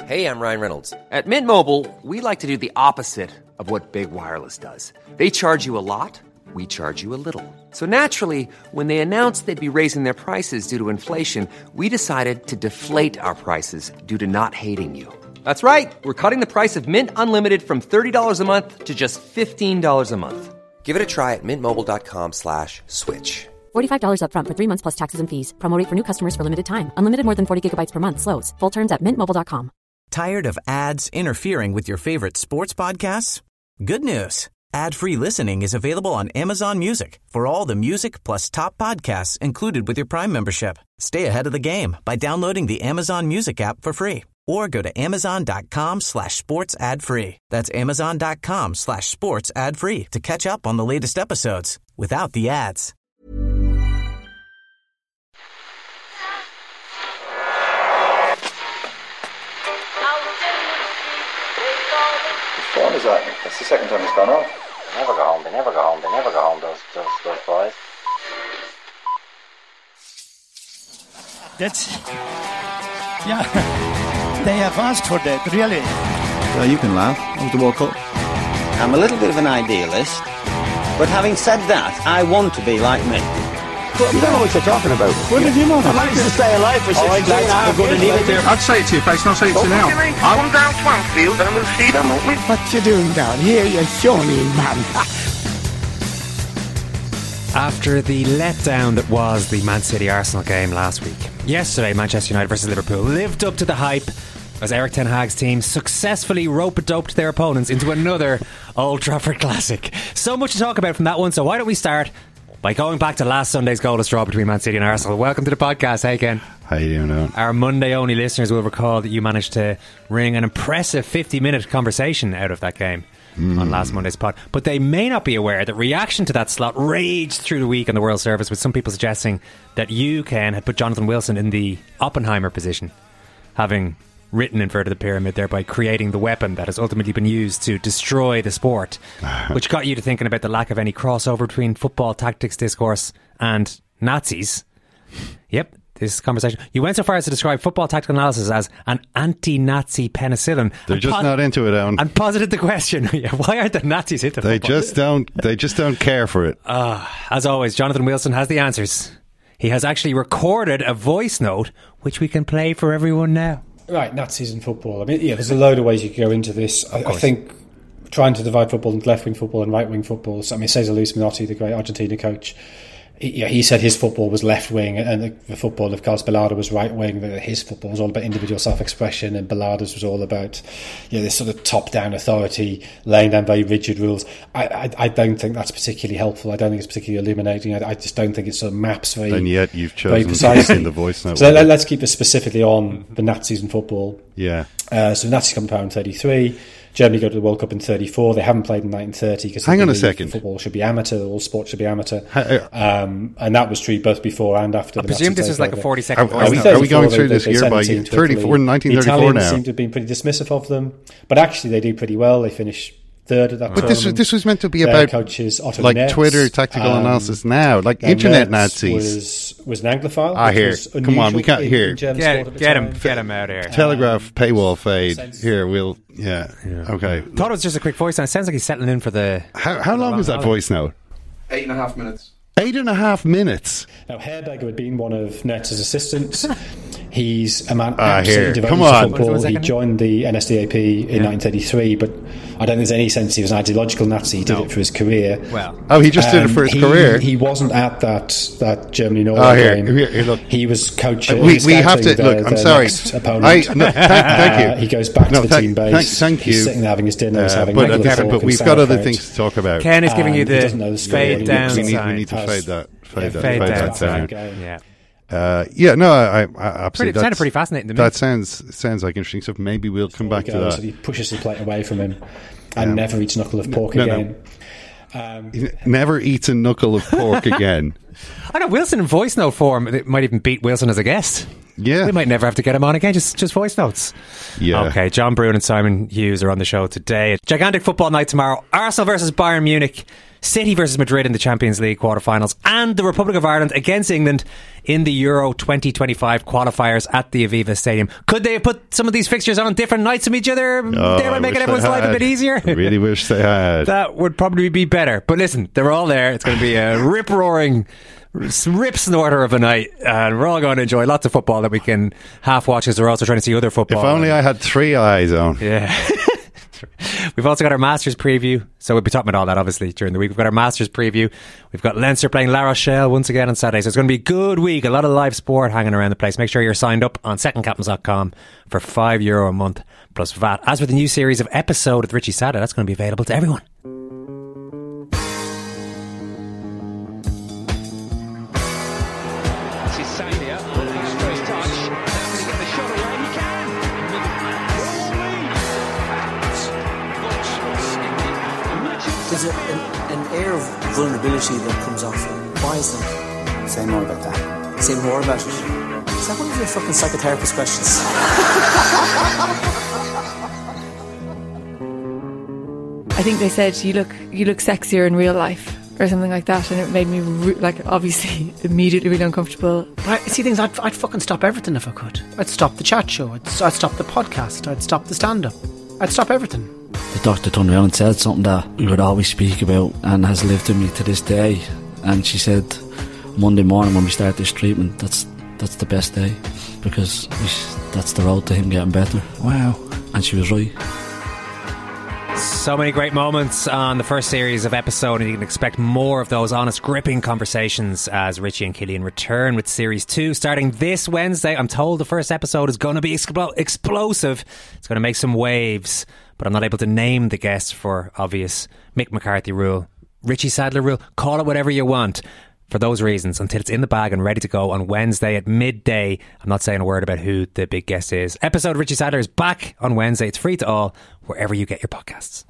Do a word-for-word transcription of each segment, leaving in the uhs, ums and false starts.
Hey, I'm Ryan Reynolds. At Mint Mobile, we like to do the opposite of what Big Wireless does. They charge you a lot, we charge you a little. So naturally, when they announced they'd be raising their prices due to inflation, we decided to deflate our prices due to not hating you. That's right. We're cutting the price of Mint Unlimited from thirty dollars a month to just fifteen dollars a month. Give it a try at mintmobile.com slash switch. forty-five dollars up front for three months plus taxes and fees. Promo rate for new customers for limited time. Unlimited more than forty gigabytes per month. Slows full terms at mint mobile dot com. Tired of ads interfering with your favorite sports podcasts? Good news. Ad-free listening is available on Amazon Music for all the music plus top podcasts included with your Prime membership. Stay ahead of the game by downloading the Amazon Music app for free or go to amazon.com slash sports ad free. That's amazon.com slash sports ad free to catch up on the latest episodes without the ads. What time is that? That's the second time it's gone off. They never go home, they never go home, they never go home, those, those, those boys. That's... Yeah, they have asked for that, really. Well, you can laugh. That was the World Cup. I'm a little bit of an idealist, but having said that, I want to be like me. But you don't know what you're talking about. What did you want? I managed to stay alive for sixteen and a half years. Going to it I'd say it to your face, and I'll say it to you now. Come down Swansfield and we'll see them, won't we? What you doing down here, you shawny man? After the letdown that was the Man City Arsenal game last week, yesterday Manchester United versus Liverpool lived up to the hype as Eric Ten Hag's team successfully rope-a-doped their opponents into another Old Trafford classic. So much to talk about from that one, so why don't we start by going back to last Sunday's goalless draw between Man City and Arsenal. Welcome to the podcast. Hey, Ken. How you doing, Owen? Our Monday-only listeners will recall that you managed to wring an impressive fifty-minute conversation out of that game mm. on last Monday's pod. But they may not be aware that reaction to that slot raged through the week on the World Service, with some people suggesting that you, Ken, had put Jonathan Wilson in the Oppenheimer position, having written inverted the pyramid, thereby creating the weapon that has ultimately been used to destroy the sport, which got you to thinking about the lack of any crossover between football tactics discourse and Nazis. Yep, this conversation. You went so far as to describe football tactical analysis as an anti-Nazi penicillin. They're just po- not into it, Owen. And posited the question: why aren't the Nazis into football? They just don't. They just don't care for it. Uh, as always, Jonathan Wilson has the answers. He has actually recorded a voice note, which we can play for everyone now. Right, Nazis in football. I mean, yeah, there's a load of ways you could go into this. I, I think trying to divide football into left-wing football and right-wing football. So, I mean, Cesar Luis Menotti, the great Argentina coach, he, yeah, he said his football was left-wing and the, the football of Carlos Bilardo was right-wing. His football was all about individual self-expression and Bilardo's was all about, you know, this sort of top-down authority, laying down very rigid rules. I, I, I don't think that's particularly helpful. I don't think it's particularly illuminating. I, I just don't think it sort of maps very, and yet you've very chosen precisely. in the voice note. So let, let's keep it specifically on the Nazis in football. Yeah. Uh, so the Nazis come to power in thirty-three. Germany go to the World Cup in thirty-four. They haven't played in nineteen thirty because hang on a second. Football should be amateur. All sports should be amateur. Um, and that was true both before and after. I the presume Nazis this is like over. a forty second. Are, are, we, are we going through they, this they year by year? thirty-four, nineteen thirty-four the Italians now. seem to have been pretty dismissive of them, but actually they do pretty well. They finish third at that. But this was, this was meant to be Their about coaches, Otto like Netz, Twitter tactical um, analysis now, like internet Nazis. Was, was an Anglophile. Ah, here, come on, we can't hear. Get, get him, get him out of here. Telegraph um, paywall fade. Here, we'll. Yeah. yeah. Okay. Thought it was just a quick voice note. It sounds like he's settling in for the. How, how long was that voice note? Eight and a half minutes. Eight and a half minutes. Now, Herberger had been one of Netz's assistants. He's a man uh, absolutely here. devoted Come to on. football. He joined the N S D A P in yeah. nineteen thirty-three, but I don't think there's any sense he was an ideological Nazi. He did no. it for his career. Well, oh, he just um, did it for his he, career. He wasn't at that that Germany Norway oh, here, game. Here, here, look. He was coaching. Uh, we we have to the, look. I'm the sorry. Opponent. I, no, thank, thank you. Uh, he goes back no, to the thank, team base. Thank, thank you. He's sitting there having his dinner. Uh, he's having but, uh, but we've got other things to talk about. Ken is giving um, you the, the fade down. We need, sign. we need to fade that. Fade yeah, that. Fade, fade down. that down. down. Yeah. Uh, yeah, no, I, I absolutely. Pretty, sounded pretty fascinating to me. That sounds sounds like interesting stuff. Maybe we'll come back to that. So he pushes the plate away from him and yeah. never eats a knuckle of pork no, again. No. Um, never eats a knuckle of pork again. I know Wilson in voice note form. It might even beat Wilson as a guest. Yeah, we might never have to get him on again. Just just voice notes. Yeah. Okay. John Brune and Simon Hughes are on the show today. Gigantic football night tomorrow. Arsenal versus Bayern Munich. City versus Madrid in the Champions League quarterfinals, and the Republic of Ireland against England in the Euro twenty twenty-five qualifiers at the Aviva Stadium. Could they have put some of these fixtures on different nights from each other? Oh, they would make everyone's life a bit easier. I really wish they had. That would probably be better. But listen, they're all there. It's going to be a rip-roaring, rip-snorter of a night, and we're all going to enjoy lots of football that we can half-watch because we're also trying to see other football. If only I had three eyes on. Yeah. We've also got our Masters preview, so we'll be talking about all that obviously during the week. We've got our Masters preview. We've got Leinster playing La Rochelle once again on Saturday, so it's going to be a good week. A lot of live sport hanging around the place. Make sure you're signed up on second captains dot com for five euro a month plus V A T. As with the new series of Episode with Richie Sadler, that's going to be available to everyone. There's a, an, an air of vulnerability that comes off. Why is that? Say more about that. Say more about it. Is that one of your fucking psychotherapist questions? I think they said you look you look sexier in real life or something like that, and it made me re- like obviously immediately really uncomfortable. But I see things. I'd, I'd fucking stop everything if I could. I'd stop the chat show. I'd, I'd stop the podcast. I'd stop the stand up. I'd stop everything. The doctor turned around and said something that we would always speak about and has lived in me to this day. And she said, Monday morning when we start this treatment, that's that's the best day because we, that's the road to him getting better. Wow. And she was right. So many great moments on the first series of Episode, and you can expect more of those honest, gripping conversations as Richie and Killian return with Series two starting this Wednesday. I'm told the first episode is going to be expl- explosive. It's going to make some waves, but I'm not able to name the guests for obvious Mick McCarthy rule, Richie Sadler rule. Call it whatever you want. For those reasons, until it's in the bag and ready to go on Wednesday at midday. I'm not saying a word about who the big guest is. Episode of Richie Sadler is back on Wednesday. It's free to all, wherever you get your podcasts.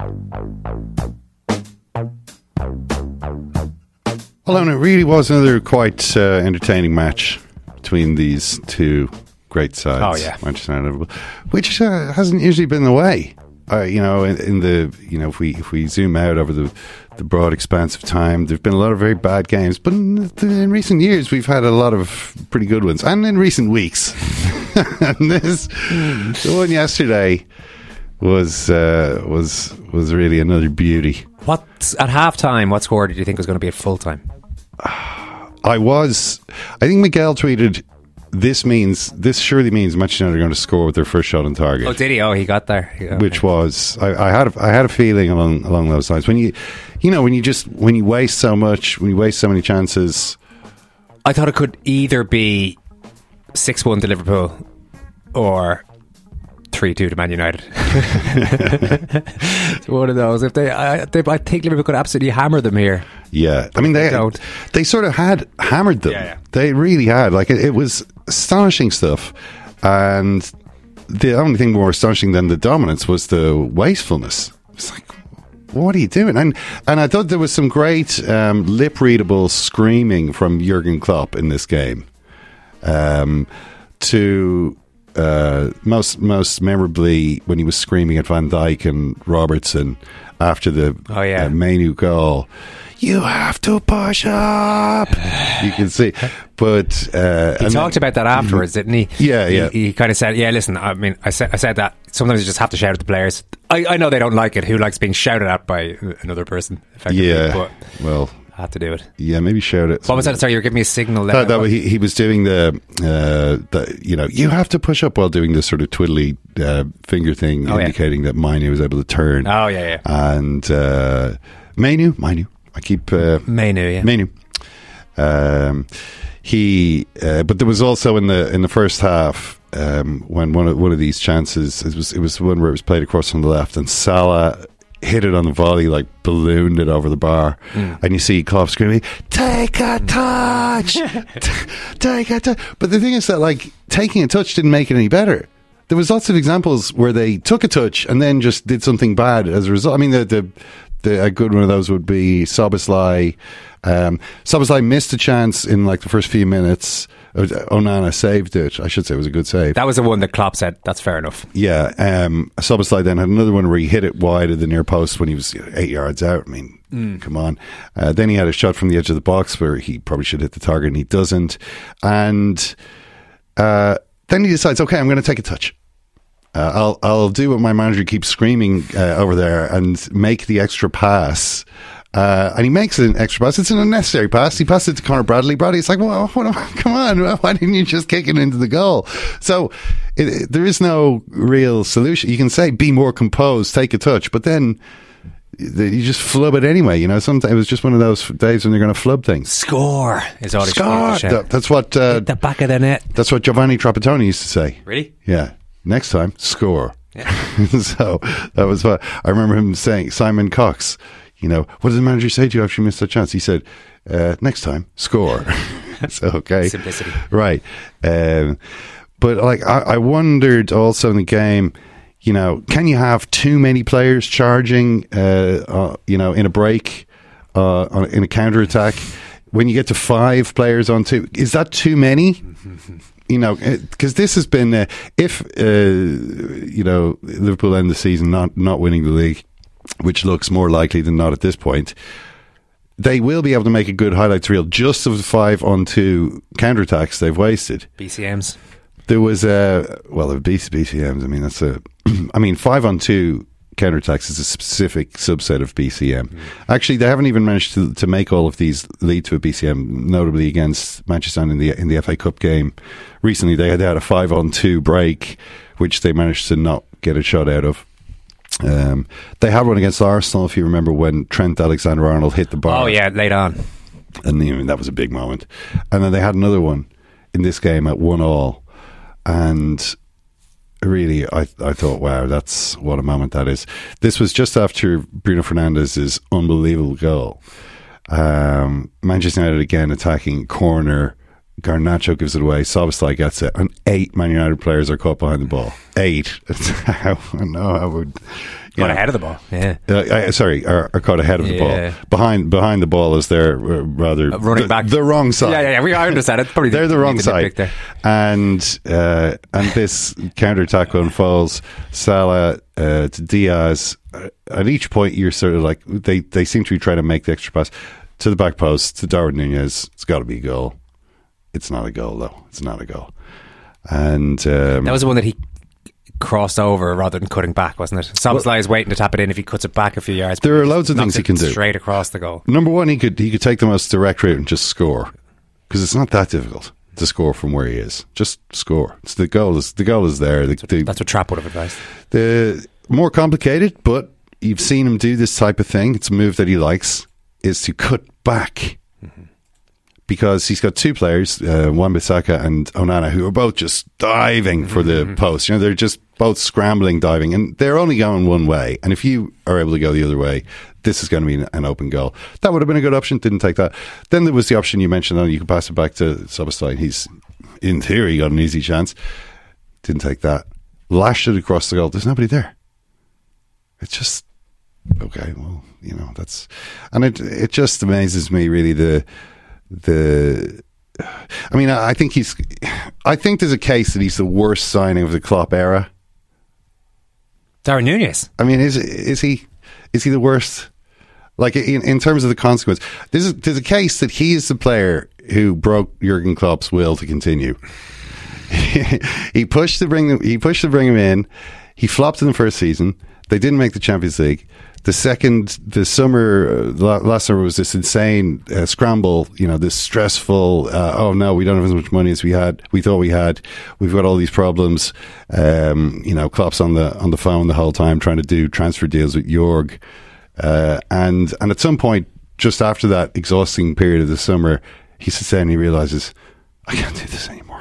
Well, and it really was another quite uh, entertaining match between these two great sides. Oh, yeah. Manchester United, which uh, hasn't usually been the way. Uh, you know, in, in the you know, if we if we zoom out over the the broad expanse of time, there've been a lot of very bad games, but in, in recent years we've had a lot of pretty good ones, and in recent weeks, and this the one yesterday was uh, was was really another beauty. What at halftime? What score did you think was going to be at full time? I was, I think Miguel tweeted, This means this surely means Manchester United are going to score with their first shot on target. Oh, did he? Oh, he got there. Okay. Which was I, I had a, I had a feeling along along those lines. When you you know when you just when you waste so much, when you waste so many chances. I thought it could either be six one to Liverpool or three two to Man United. It's one of those. If they, I, they, I think Liverpool could absolutely hammer them here. Yeah, I mean they they, they sort of had hammered them. Yeah, yeah. They really had. Like it, it was astonishing stuff, and the only thing more astonishing than the dominance was the wastefulness. It's like, what are you doing? And and I thought there was some great um, lip readable screaming from Jurgen Klopp in this game. Um, to uh, most most memorably when he was screaming at Van Dijk and Robertson after the oh, yeah. uh, Mainu goal. You have to push up. You can see, but uh, he talked about that afterwards, didn't he? Yeah, yeah. He, he kind of said, "Yeah, listen. I mean, I said, I said that sometimes you just have to shout at the players. I, I know they don't like it. Who likes being shouted at by another person? Yeah, but well, I had to do it. Yeah, maybe shout it. What was that? Sorry, you were giving me a signal. That, that he, he was doing the, uh, the, you know, you have to push up while doing this sort of twiddly uh, finger thing, oh, indicating yeah. that Mainu was able to turn. Oh yeah, yeah. And uh, Mainu, Mainu. I keep uh, Mainu, yeah. Mainu. Um, he, uh, but there was also in the in the first half um, when one of one of these chances it was it was one where it was played across from the left and Salah hit it on the volley, like ballooned it over the bar, mm. and you see Klopp screaming, "Take a touch, take a touch." But the thing is that like taking a touch didn't make it any better. There was lots of examples where they took a touch and then just did something bad as a result. I mean, the the. The, a good one of those would be Szoboszlai. Um, Szoboszlai missed a chance in like the first few minutes. Onana saved it. I should say it was a good save. That was the one that Klopp said, that's fair enough. Yeah. Um, Szoboszlai then had another one where he hit it wide of the near post when he was eight yards out. I mean, Mm. Come on. Uh, then he had a shot from the edge of the box where he probably should hit the target and he doesn't. And uh, then he decides, okay, I'm going to take a touch. Uh, I'll I'll do what my manager keeps screaming uh, over there and make the extra pass. Uh, and he makes an extra pass. It's an unnecessary pass. He passes it to Conor Bradley. Bradley's like, well, what, come on, why didn't you just kick it into the goal? So it, it, there is no real solution. You can say, be more composed, take a touch, but then you just flub it anyway. You know, sometimes it was just one of those days when you're going to flub things. Score is all. Score. That, that's what uh, the back of the net. That's what Giovanni Trapattoni used to say. Really? Yeah. Next time, score. Yeah. So that was what I remember him saying. Simon Cox. You know, what did the manager say to you after you missed that chance? He said, uh, next time, score. So, okay. Simplicity. Right. Um, but, like, I, I wondered also in the game, you know, can you have too many players charging, uh, uh, you know, in a break, uh, on, in a counter-attack? When you get to five players on two, is that too many? You know, because this has been, uh, if, uh, you know, Liverpool end the season not, not winning the league, which looks more likely than not at this point, they will be able to make a good highlights reel just of the five on two counterattacks they've wasted. B C Ms. There was a, well, the B C Ms, I mean, that's a, I mean, five on two counterattacks is a specific subset of B C M. Mm. Actually, they haven't even managed to, to make all of these lead to a B C M, notably against Manchester United in the, in the F A Cup game. Recently, they had had a five on two break, which they managed to not get a shot out of. Um, they had one against Arsenal, if you remember, when Trent Alexander-Arnold hit the bar. Oh yeah, late on, and you know, that was a big moment. And then they had another one in this game at one all, and really, I I thought, wow, that's what a moment that is. This was just after Bruno Fernandes's unbelievable goal. Um, Manchester United again attacking corner. Garnacho gives it away. Szoboszlai gets it, and eight Man United players are caught behind the ball. Eight. I know I would. Got ahead of the ball. Yeah. Uh, uh, sorry, are, are caught ahead of the Yeah. ball. Behind behind the ball is their uh, rather Uh, running the, back. the wrong side. Yeah, yeah, yeah. We, I understand it. Probably They're the wrong the side. nitpick there. And uh, and this counter attack unfolds. Salah uh, to Diaz. Uh, at each point, you're sort of like they they seem to be trying to make the extra pass to the back post to Darwin Nunez. It's got to be a goal. It's not a goal, though. It's not a goal. And um, that was the one that he crossed over rather than cutting back, wasn't it? Szoboszlai well, is waiting to tap it in if he cuts it back a few yards. There are loads of things he can do. Straight across the goal. Number one, he could he could take the most direct route and just score, because it's not that difficult to score from where he is. Just score. It's the goal is the goal is there. The, that's, what, the, that's what Trapp would have advised. The more complicated, but you've seen him do this type of thing. It's a move that he likes, is to cut back. Mm-hmm. Because he's got two players, uh, Wan-Bissaka and Onana, who are both just diving for the mm-hmm. post. You know, they're just both scrambling, diving, and they're only going one way. And if you are able to go the other way, this is going to be an open goal. That would have been a good option. Didn't take that. Then there was the option you mentioned, oh, you could pass it back to Szoboszlai. He's, in theory, got an easy chance. Didn't take that. Lashed it across the goal. There's nobody there. It's just, okay, well, you know, that's... And it it just amazes me, really, the... The, I mean, I think he's. I think there's a case that he's the worst signing of the Klopp era. Darwin Nunez. I mean, is is he? Is he the worst? Like in, in terms of the consequence, there's a, there's a case that he is the player who broke Jurgen Klopp's will to continue. he pushed to bring them, he pushed to bring him in. He flopped in the first season. They didn't make the Champions League. The second, the summer, uh, last summer was this insane uh, scramble, you know, this stressful, uh, oh no, we don't have as much money as we had, we thought we had, we've got all these problems, um, you know, Klopp's on the, on the phone the whole time trying to do transfer deals with Jorg, uh, and, and at some point, just after that exhausting period of the summer, he sits down and he realizes, I can't do this anymore.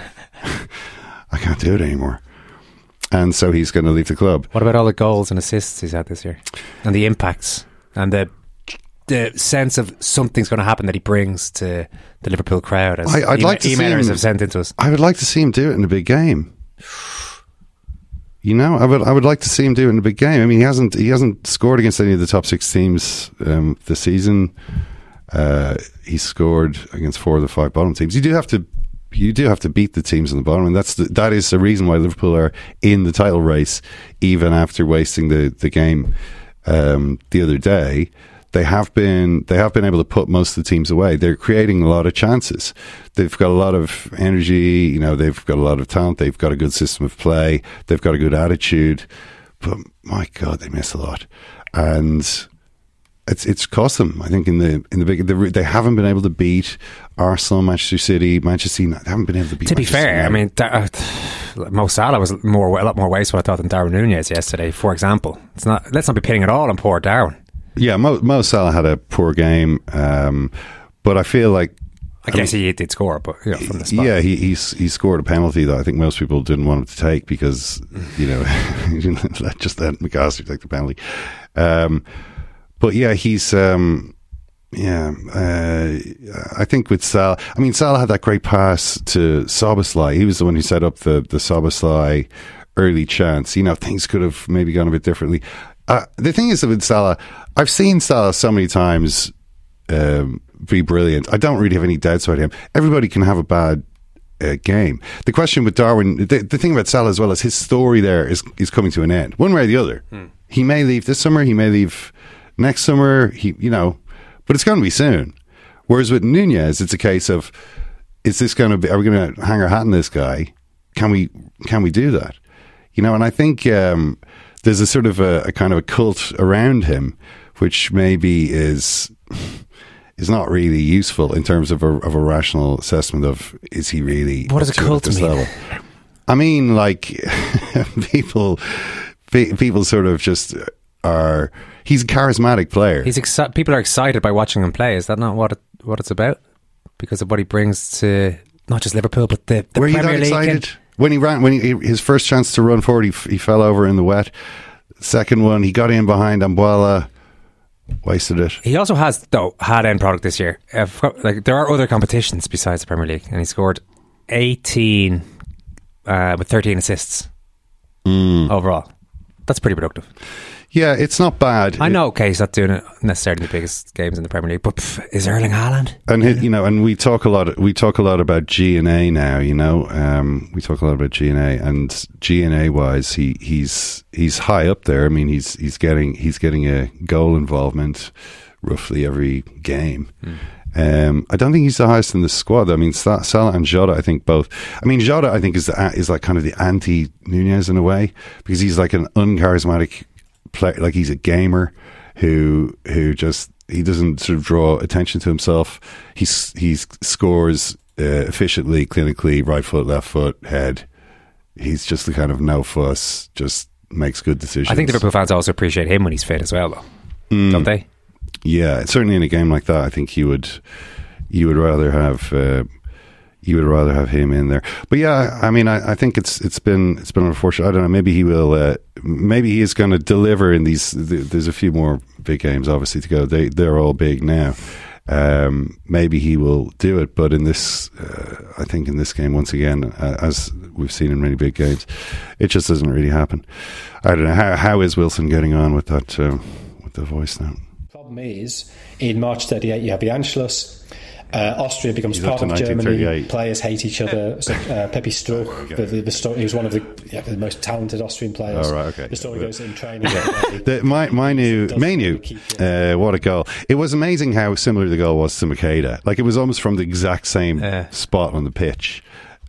I can't do it anymore. And so he's going to leave the club. What about all the goals and assists he's had this year? And the impacts and the the sense of something's going to happen that he brings to the Liverpool crowd, as I, I'd e- like to emailers see him, have sent into us. I would like to see him do it in a big game. You know, I would I would like to see him do it in a big game. I mean, he hasn't he hasn't scored against any of the top six teams um, this season. Uh, he scored against four of the five bottom teams. You do have to You do have to beat the teams on the bottom, and that's the, that is the reason why Liverpool are in the title race, even after wasting the the game um, the other day. they have been they have been able to put most of the teams away. They're creating a lot of chances. They've got a lot of energy. You know, they've got a lot of talent. They've got a good system of play. They've got a good attitude. But my God, they miss a lot, and it's it's cost them. I think in the in the big the, they haven't been able to beat Arsenal, Manchester City, Manchester City. They haven't been able to beat. To be Manchester fair, United. I mean, da- uh, Mo Salah was more a lot more wasteful, I thought, than Darwin Núñez yesterday. For example, it's not. Let's not be pitting it all on poor Darwin. Yeah, Mo, Mo Salah had a poor game, um, but I feel like. I guess I mean, he did score, but you know, from the spot. Yeah, he he's, he scored a penalty that I think most people didn't want him to take because, you know, just let McAllister take the penalty. Um, but yeah, he's, um, yeah, uh, I think with Salah, I mean, Salah had that great pass to Szoboszlai. He was the one who set up the, the Szoboszlai early chance. You know, things could have maybe gone a bit differently. Uh, the thing is that with Salah, I've seen Salah so many times um, be brilliant. I don't really have any doubts about him. Everybody can have a bad uh, game. The question with Darwin, the, the thing about Salah as well is his story there is is coming to an end, one way or the other. Hmm. He may leave this summer, he may leave next summer. He, you know, but it's going to be soon. Whereas with Núñez, it's a case of, is this going to be? Are we going to hang our hat on this guy? Can we? Can we do that? You know, and I think um, there's a sort of a, a kind of a cult around him, which maybe is. is not really useful in terms of a, of a rational assessment of is he really what does a cult at this mean? level? I mean, like people, people sort of just are. He's a charismatic player. He's exci- people are excited by watching him play. Is that not what it, what it's about? Because of what he brings to not just Liverpool but the, the Were Premier you that League. excited and- when he ran? When he, his first chance to run forward, he, he fell over in the wet. Second one, he got in behind Ambuela. Wasted it. He also has, though, had end product this year. Uh, like there are other competitions besides the Premier League, and he scored eighteen uh, with thirteen assists mm. overall. That's pretty productive. Yeah, it's not bad. I know, okay, he's not doing it necessarily the biggest games in the Premier League, but pff, is Erling Haaland? And he, you know, and we talk a lot. We talk a lot about G and A now. You know, um, we talk a lot about G and A, and G and A wise, he he's he's high up there. I mean, he's he's getting he's getting a goal involvement roughly every game. Mm. Um, I don't think he's the highest in the squad. I mean, Salah and Jota, I think both. I mean, Jota, I think is the, is like kind of the anti Núñez in a way because he's like an uncharismatic player. Like he's a gamer who who just he doesn't sort of draw attention to himself. He's he scores uh, efficiently, clinically, right foot, left foot, head. He's just the kind of no fuss, just makes good decisions. I think Liverpool fans also appreciate him when he's fit as well, though, mm. don't they? Yeah, certainly in a game like that, I think you would you would rather have uh, you would rather have him in there. But yeah, I mean, I, I think it's it's been it's been unfortunate. I don't know. Maybe he will. Uh, maybe he is going to deliver in these. There's a few more big games, obviously, to go. They they're all big now. Um, maybe he will do it. But in this, uh, I think in this game, once again, uh, as we've seen in many big games, it just doesn't really happen. I don't know how how is Wilson getting on with that uh, with the voice now. Problem is, in March thirty-eight, you have the Anschluss. Uh, Austria becomes He's part of Germany. thirty-eight. Players hate each other. So, uh, Pepe Struch, oh, okay. the, the, the story, he was one of the, yeah, the most talented Austrian players. Oh, right, okay. The story yeah, goes in training. the, my my new Manu, uh, what a goal! It was amazing how similar the goal was to Makeda. Like it was almost from the exact same uh. spot on the pitch.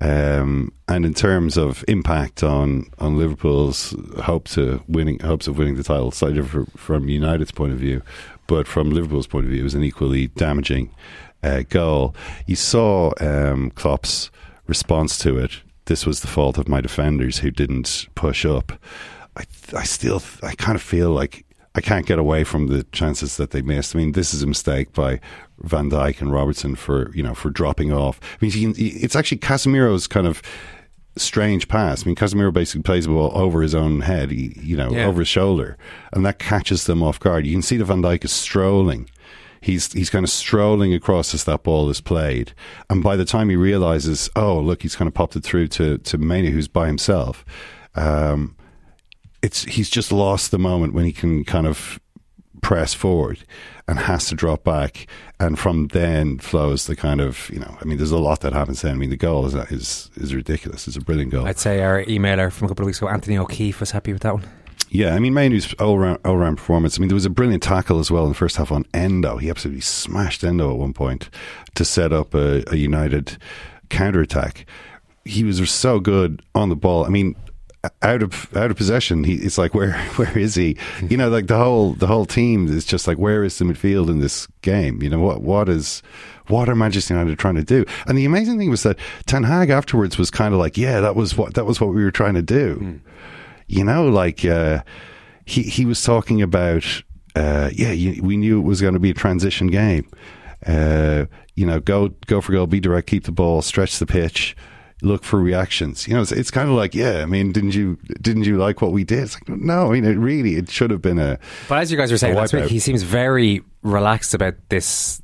Um, and in terms of impact on, on Liverpool's hope to winning hopes of winning the title, slightly different from United's point of view, but from Liverpool's point of view, it was an equally damaging uh, goal. You saw um, Klopp's response to it. This was the fault of my defenders who didn't push up. I, I still, I kind of feel like I can't get away from the chances that they missed. I mean, this is a mistake by Van Dijk and Robertson for, you know, for dropping off. I mean, you can, it's actually Casemiro's kind of strange pass. I mean, Casemiro basically plays the ball over his own head, you know, yeah. over his shoulder, and that catches them off guard. You can see that Van Dijk is strolling. He's he's kind of strolling across as that ball is played, and by the time he realizes, oh look, he's kind of popped it through to to Maina, who's by himself. Um, it's he's just lost the moment when he can kind of press forward and has to drop back, and from then flows the kind of, you know, I mean, there's a lot that happens then. I mean, the goal is is is ridiculous. It's a brilliant goal. I'd say our emailer from a couple of weeks ago, Anthony O'Keefe, was happy with that one. Yeah, I mean, Mainoo's all-round, all-round performance. I mean, there was a brilliant tackle as well in the first half on Endo. He absolutely smashed Endo at one point to set up a, a United counter-attack. He was so good on the ball. I mean, out of out of possession, he, it's like, where where is he? You know, like the whole the whole team is just like, where is the midfield in this game? You know, what what is what are Manchester United trying to do? And the amazing thing was that Ten Hag afterwards was kind of like, yeah, that was what that was what we were trying to do. Mm. You know, like uh, he he was talking about, uh, yeah, you, we knew it was going to be a transition game. Uh, you know, go go for goal, be direct, keep the ball, stretch the pitch, look for reactions. You know, it's, it's kind of like, yeah, I mean, didn't you didn't you like what we did? It's like, no, I mean, it really, it should have been a. But as you guys were saying last week, he seems very relaxed about this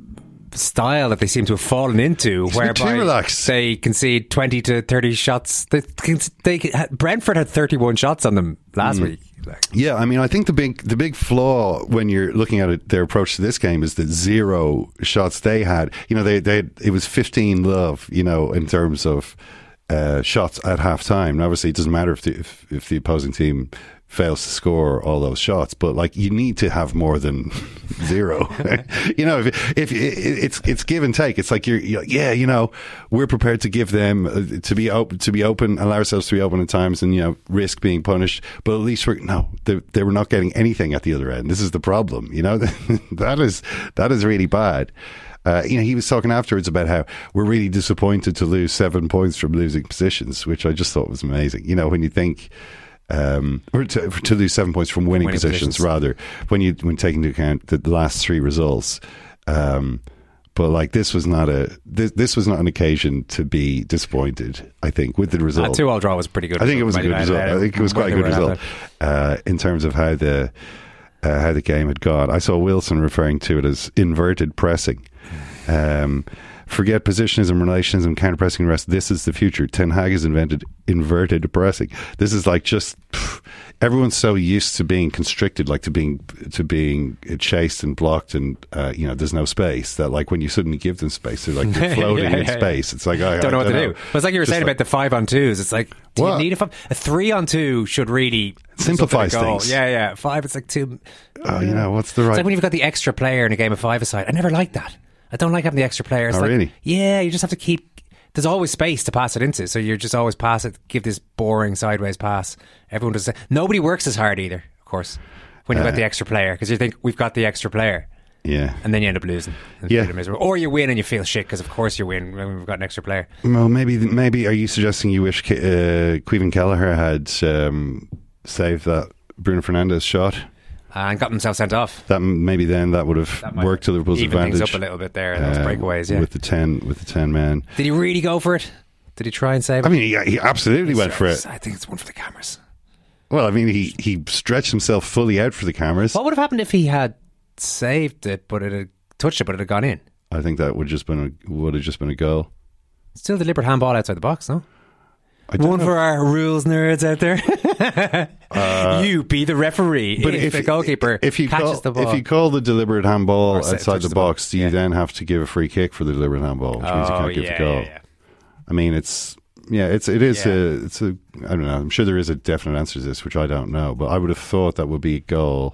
style that they seem to have fallen into, He's whereby they concede twenty to thirty shots. They, they Brentford had thirty-one shots on them last mm. week. Like. Yeah, I mean, I think the big the big flaw when you're looking at it, their approach to this game is that zero shots they had. You know, they they had, it was fifteen love. You know, in terms of uh, shots at half time. And obviously, it doesn't matter if the if, if the opposing team fails to score all those shots, but like, you need to have more than zero. You know, if, if it's it's give and take. It's like you're, you're like, yeah, you know, we're prepared to give them uh, to be open, to be open, allow ourselves to be open at times, and you know, risk being punished. But at least we're no, they, they were not getting anything at the other end. This is the problem. You know, that is that is really bad. Uh, you know, he was talking afterwards about how we're really disappointed to lose seven points from losing positions, which I just thought was amazing. You know, when you think. Um, or to, to lose seven points from winning, winning positions, positions, rather, when you when taking into account the, the last three results. Um, but like, this was not a this, this was not an occasion to be disappointed. I think with the result, a two-all draw was pretty good. I think it was a good result. I think it was quite a good result uh, in terms of how the uh, how the game had gone. I saw Wilson referring to it as inverted pressing. Um, Forget positionism, relationism, counter-pressing, rest. This is the future. Ten Hag has invented inverted pressing. This is like just pff, everyone's so used to being constricted, like to being to being chased and blocked, and uh, you know, there's no space. That like when you suddenly give them space, they're like they're floating yeah, yeah, in yeah. space. It's like I don't know I, what I to know. do. Well, it's like you were just saying like, about the five on twos. It's like, do what? you need a five? A three on two should really simplifies things. Yeah, yeah. Five, it's like two. Oh, uh, you know, what's the right? It's like when you've got the extra player in a game of five-a-side. I never liked that. I don't like having the extra players. Oh, like, really? Yeah, you just have to keep. There's always space to pass it into, so you're just always pass it. Give this boring sideways pass. Everyone does. Nobody works as hard either, of course, when you've uh, got the extra player, because you think we've got the extra player. Yeah, and then you end up losing. Yeah, or you win and you feel shit because of course you win when we've got an extra player. Well, maybe maybe are you suggesting you wish uh, Caoimhin Kelleher had um, saved that Bruno Fernandes shot? And got himself sent off. That maybe then that would have that worked to Liverpool's even advantage. Things up a little bit there in those uh, breakaways. Yeah, with the ten with the ten men. Did he really go for it? Did he try and save it? I mean, he, he absolutely He's went for it. I think it's one for the cameras. Well, I mean, he he stretched himself fully out for the cameras. What would have happened if he had saved it, but it had touched it, but it had gone in? I think that would just been a, would have just been a goal. Still deliberate handball outside the box, no? One know. For our rules nerds out there. uh, you be the referee. But if, if the goalkeeper if you catches call, the ball. If you call the deliberate handball outside the, the box, do you yeah. then have to give a free kick for the deliberate handball, which oh, means you can't give yeah, the goal? Yeah, yeah. I mean, it's yeah, it's it is yeah. a it's a I don't know. I'm sure there is a definite answer to this, which I don't know. But I would have thought that would be a goal,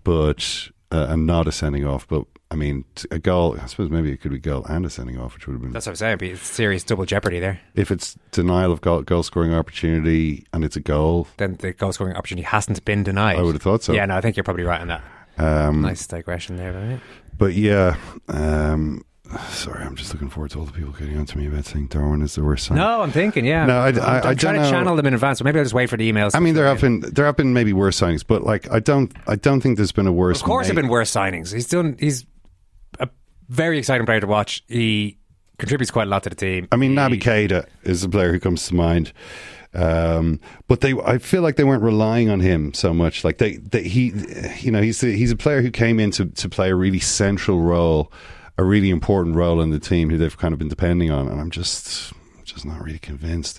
but uh, and not a sending off. But I mean, a goal, I suppose maybe it could be a goal and a sending off, which would have been... That's what I'm saying, it'd be serious double jeopardy there. If it's denial of goal, goal scoring opportunity and it's a goal... Then the goal scoring opportunity hasn't been denied. I would have thought so. Yeah, no, I think you're probably right on that. Um, nice digression there, right? But yeah, um, sorry, I'm just looking forward to all the people getting on to me about saying Darwin is the worst sign. No, I'm thinking, yeah. No, I, I, I'm, I, I'm I trying don't to know. channel them in advance, so maybe I'll just wait for the emails. I mean, there have been there have been maybe worse signings, but like I don't I don't think there's been a worse. Of course, there have been worse signings. He's done. He's a very exciting player to watch. He contributes quite a lot to the team. I mean, he, Naby Keita is a player who comes to mind. Um, but they, I feel like they weren't relying on him so much. Like they, they he, you know, he's a, he's a player who came in to, to play a really central role, a really important role in the team who they've kind of been depending on. And I'm just, just not really convinced.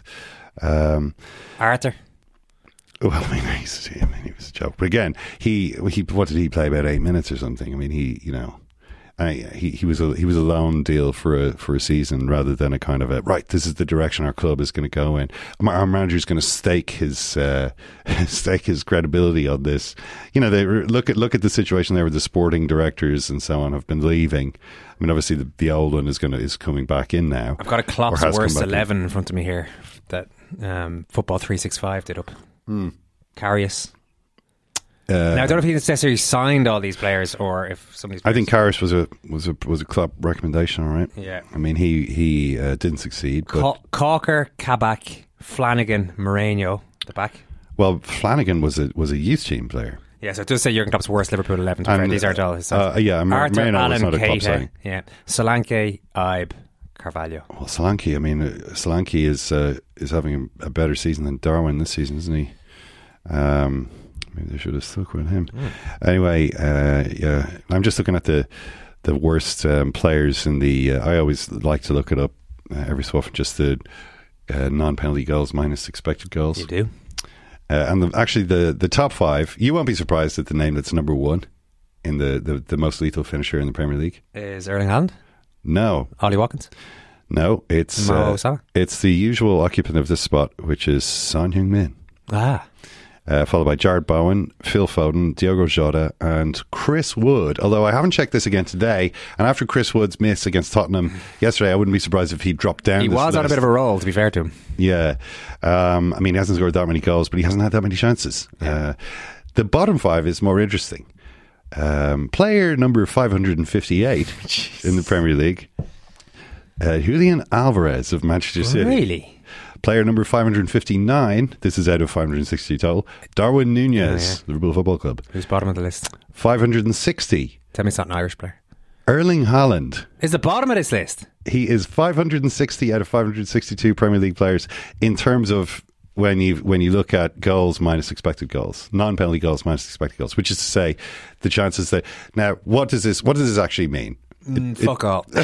Um, Arthur. Well, I mean, he's, I mean, he was a joke. But again, he, he, what did he play? About eight minutes or something. I mean, he, you know, Uh, he he was a he was a loan deal for a for a season rather than a kind of a right. This is the direction our club is going to go in. Our, our manager is going to stake his uh, stake his credibility on this. You know, they look at look at the situation there with the sporting directors and so on have been leaving. I mean, obviously the, the old one is going to is coming back in now. I've got a Klopp's worst eleven in. in front of me here that um, Football three sixty-five did up. Hmm. Karius. Uh, now I don't know if he necessarily signed all these players or if some of these players. I think Karius was a was a was a club recommendation, all right. Yeah. I mean, he he uh, didn't succeed. But Ca- Calker, Kabak, Flanagan, Moreno, the back. Well, Flanagan was a was a youth team player. Yeah, so it does say Jurgen Klopp's worst Liverpool eleven. And, these aren't all his uh, yeah, Arthur, Moreno Allen, was not a club signing. Yeah, Solanke, Ibe, Carvalho. Well, Solanke, I mean, uh, Solanke is uh, is having a, a better season than Darwin this season, isn't he? Um, maybe they should have stuck with him. Mm. Anyway, uh, yeah, I'm just looking at the the worst um, players in the. Uh, I always like to look it up uh, every so often, just the uh, non-penalty goals minus expected goals. You do. Uh, and the, actually, the, the top five, you won't be surprised at the name that's number one in the, the, the most lethal finisher in the Premier League. Is Erling Haaland? No. Ollie Watkins? No, it's Mo uh, Salah? It's the usual occupant of this spot, which is Son Heung-min. Ah. Uh, followed by Jared Bowen, Phil Foden, Diogo Jota, and Chris Wood. Although I haven't checked this again today, and after Chris Wood's miss against Tottenham yesterday, I wouldn't be surprised if he dropped down. He this was list. on a bit of a roll, to be fair to him. Yeah, um, I mean, he hasn't scored that many goals, but he hasn't had that many chances. Yeah. Uh, the bottom five is more interesting. Um, player number five hundred fifty-eight Jeez. In the Premier League, uh, Julian Alvarez of Manchester City. Really? Player number five hundred fifty-nine, this is out of five hundred sixty total, Darwin Núñez, oh, yeah. Liverpool Football Club. Who's bottom of the list? five hundred sixty. Tell me it's not an Irish player. Erling Haaland. Is the bottom of this list? He is five hundred sixty out of five hundred sixty-two Premier League players in terms of when you when you look at goals minus expected goals, non-penalty goals minus expected goals, which is to say the chances that... Now, what does this what does this actually mean? Mm, it, fuck all.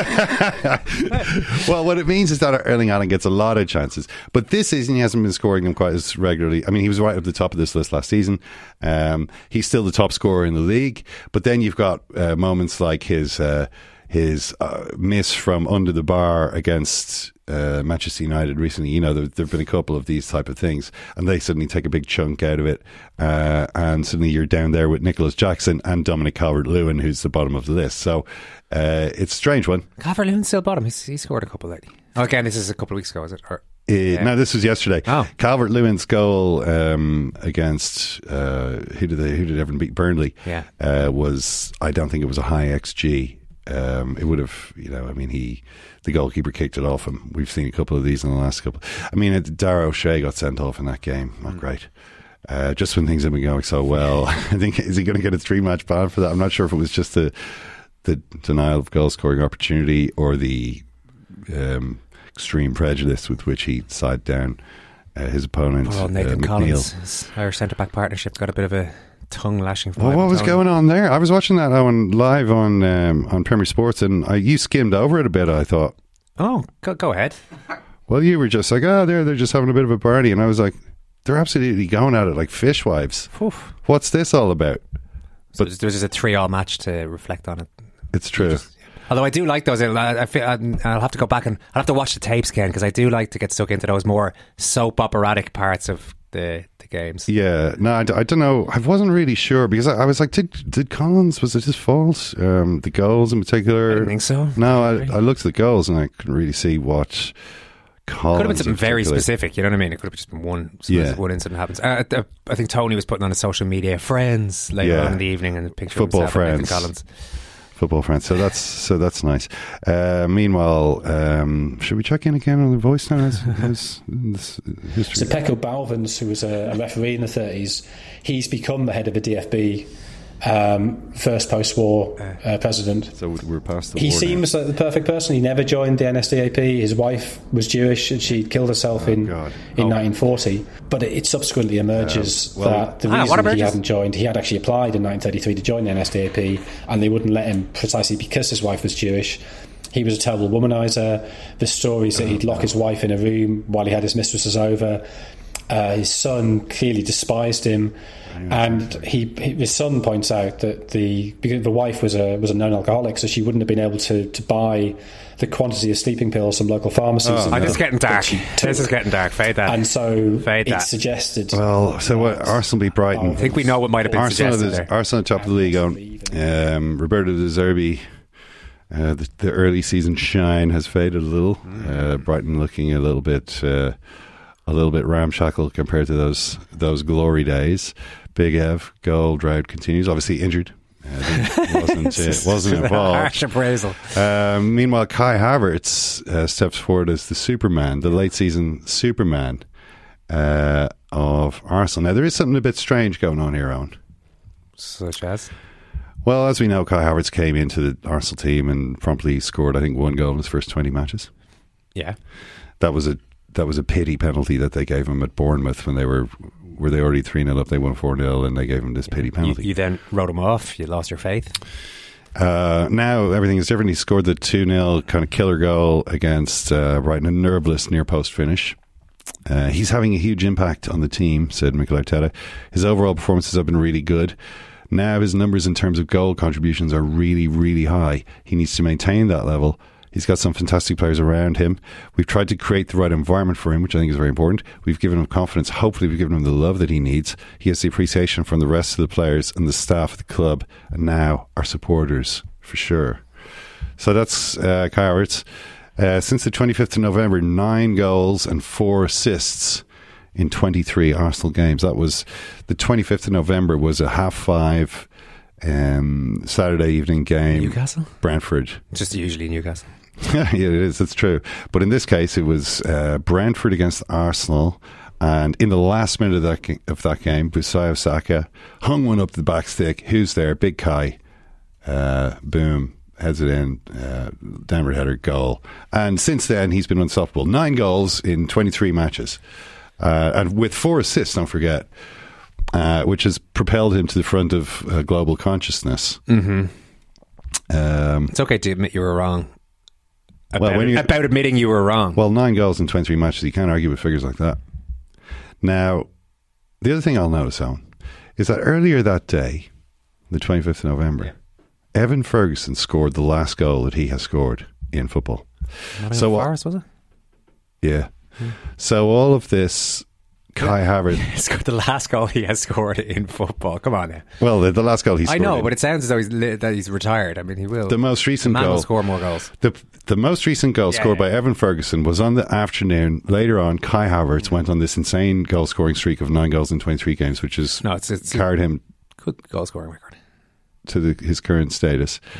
Well, what it means is that Erling Haaland gets a lot of chances, but this season he hasn't been scoring them quite as regularly. I mean, he was right at the top of this list last season. Um, he's still the top scorer in the league, but then you've got uh, moments like his uh, his uh, miss from under the bar against uh, Manchester United recently. You know, there have been a couple of these type of things, and they suddenly take a big chunk out of it, uh, and suddenly you're down there with Nicholas Jackson and Dominic Calvert-Lewin, who's the bottom of the list. So uh, it's a strange one. Calvert-Lewin's still bottom. He's, he scored a couple lately. Oh, again, this is a couple of weeks ago, is it? Or, uh, yeah. No, this was yesterday. Oh. Calvert-Lewin's goal um, against uh, who did they? Who did Everton beat? Burnley. Yeah. Uh, was I don't think it was a high X G. Um, it would have, you know, I mean, he, the goalkeeper kicked it off him. We've seen a couple of these in the last couple. I mean, Darragh O'Shea got sent off in that game. Not mm. great. Uh, just when things have been going so well. I think, is he going to get a three match ban for that? I'm not sure if it was just the, the denial of goal scoring opportunity or the um, extreme prejudice with which he side down uh, his opponent. Oh, Nathan uh, Collins, his Irish centre back partnership, got a bit of a tongue lashing from well, what was going on there? I was watching that on live on um, on Premier Sports, and I, you skimmed over it a bit, I thought. Oh, go, go ahead. Well, you were just like, oh, they're, they're just having a bit of a party, and I was like, they're absolutely going at it like fishwives. Oof. What's this all about? So but there's just a three-all match to reflect on it. It's true. Just, although I do like those, I, I feel, I'll have to go back and I'll have to watch the tapes again, because I do like to get stuck into those more soap operatic parts of the the games. Yeah, no, I, I don't know. I wasn't really sure, because I, I was like, did did Collins, was it his fault? Um, the goals in particular? I don't think so. No, I, I looked at the goals and I couldn't really see what Collins. It could have been something very specific, you know what I mean? It could have just been one, yeah. one incident happens. Uh, I think Tony was putting on his social media friends later yeah. on in the evening, and a picture Football of himself friends. and Nathan Collins. Football friends. So that's so that's nice. Uh, meanwhile, um, should we check in again on the voice now? As, as, as history? So Pekko Balvins, who was a, a referee in the thirties, he's become the head of the D F B, um, first post-war uh, president. So we're past the He war seems now. like the perfect person. He never joined the N S D A P. His wife was Jewish, and she killed herself oh, in God. in oh. nineteen forty. But it, it subsequently emerges um, well, that the ah, reason he hadn't joined, he had actually applied in nineteen thirty-three to join the N S D A P, and they wouldn't let him precisely because his wife was Jewish. He was a terrible womanizer. The stories that he'd lock his wife in a room while he had his mistresses over. Uh, his son clearly despised him, and he, his son points out that the because the wife was a was a non-alcoholic, so she wouldn't have been able to, to buy the quantity of sleeping pills from local pharmacies. Oh, this is getting dark. This is getting dark. Fade that. And so Fade it that. suggested. Well, so what? Arsenal beat Brighton. I think we know what might have been Arsenal suggested is, there. Arsenal top of the league. On um, Roberto De Zerbi. Uh, the, the early season shine has faded a little. Uh, Brighton looking a little bit, uh, a little bit ramshackle compared to those those glory days. Big Ev goal drought continues. Obviously injured. Uh, wasn't uh, wasn't involved. Harsh appraisal. Um, meanwhile, Kai Havertz uh, steps forward as the Superman, the late season Superman uh, of Arsenal. Now there is something a bit strange going on here, Owen. Such as. Well, as we know, Kai Havertz came into the Arsenal team and promptly scored, I think, one goal in his first twenty matches. Yeah, that was a that was a pity penalty that they gave him at Bournemouth when they were were they already three nil up. They won four nil, and they gave him this pity penalty. You, you then wrote him off. You lost your faith. Uh, now everything is different. He scored the two nil kind of killer goal against uh, Brighton, a nerveless near post finish. Uh, he's having a huge impact on the team, said Mikel Arteta. His overall performances have been really good. Now his numbers in terms of goal contributions are really, really high. He needs to maintain that level. He's got some fantastic players around him. We've tried to create the right environment for him, which I think is very important. We've given him confidence. Hopefully we've given him the love that he needs. He has the appreciation from the rest of the players and the staff of the club, and now our supporters, for sure. So that's uh, Kai Havertz. Uh, since the twenty-fifth of November, nine goals and four assists in twenty-three Arsenal games. That was the twenty-fifth of November was a half five um, Saturday evening game. Newcastle? Brentford. Just usually Newcastle. Yeah, it is. It's true. But in this case, it was uh, Brentford against Arsenal. And in the last minute of that, ga- of that game, Bukayo Saka hung one up the back stick. Who's there? Big Kai. Uh, boom. Heads it in, uh, downward header, goal. And since then, he's been unstoppable. Nine goals in twenty-three matches. Uh, and with four assists, don't forget, uh, which has propelled him to the front of uh, global consciousness. Mm-hmm. Um, it's okay to admit you were wrong. About, well, when you, about admitting you were wrong. Well, nine goals in twenty-three matches, you can't argue with figures like that. Now, the other thing I'll notice, Owen, is that earlier that day, the twenty-fifth of November, yeah. Evan Ferguson scored the last goal that he has scored in football. Not so Forest, was it? Yeah. Hmm. So all of this, Kai yeah. Havertz he scored the last goal he has scored in football. Come on now. Well, the, the last goal he scored. I know, in. but it sounds as though he's li- that he's retired. I mean, he will. The most recent the man goal will score more goals. The the most recent goal yeah, scored yeah. by Evan Ferguson was on the afternoon. Later on, Kai Havertz went on this insane goal scoring streak of nine goals in twenty-three games, which has no, it's, it's carried him good goal scoring record to the, his current status. Yeah.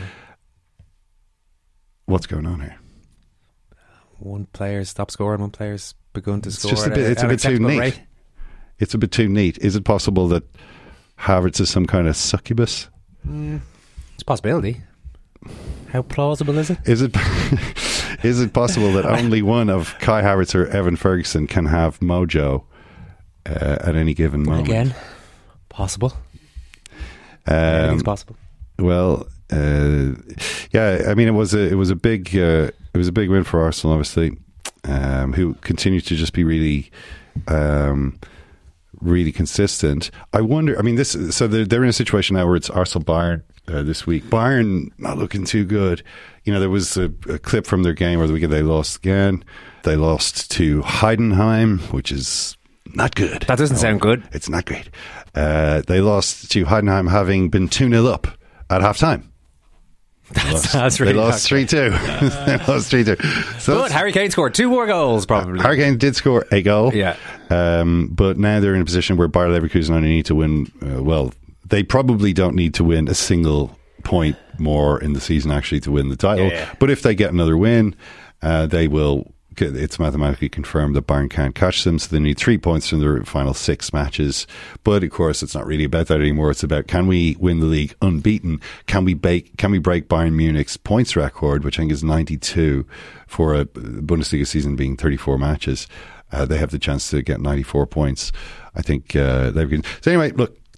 What's going on here? One player's stopped scoring, one player's begun to it's score. Just a bit, it's a bit too neat. Rate. It's a bit too neat. Is it possible that Havertz is some kind of succubus? Mm, it's a possibility. How plausible is it? Is it is it possible that only one of Kai Havertz or Evan Ferguson can have mojo uh, at any given moment? Again, possible. Um, Everything's possible. Well, uh, yeah. I mean, it was a it was a big uh, it was a big win for Arsenal, obviously, um, who continue to just be really. Um, really consistent. I wonder, I mean, this, so they're, they're in a situation now where it's Arsenal Bayern uh, this week. Bayern not looking too good. You know, there was a, a clip from their game where the weekend they lost again. They lost to Heidenheim, which is not good. That doesn't no, sound good. It's not great. Uh, they lost to Heidenheim having been two nil up at half time. That's, lost, that's really they lost three two. They lost three two. So good. Harry Kane scored two more goals, probably. Harry Kane did score a goal. Yeah. Um, but now they're in a position where Bayer Leverkusen only need to win. Uh, well, they probably don't need to win a single point more in the season actually to win the title. Yeah, yeah. But if they get another win, uh, they will. It's mathematically confirmed that Bayern can't catch them, so they need three points from their final six matches. But of course, it's not really about that anymore. It's about, can we win the league unbeaten? Can we break, can we break Bayern Munich's points record, which I think is ninety-two for a Bundesliga season being thirty-four matches? Uh, they have the chance to get ninety-four points. I think uh, they've been. So anyway, look,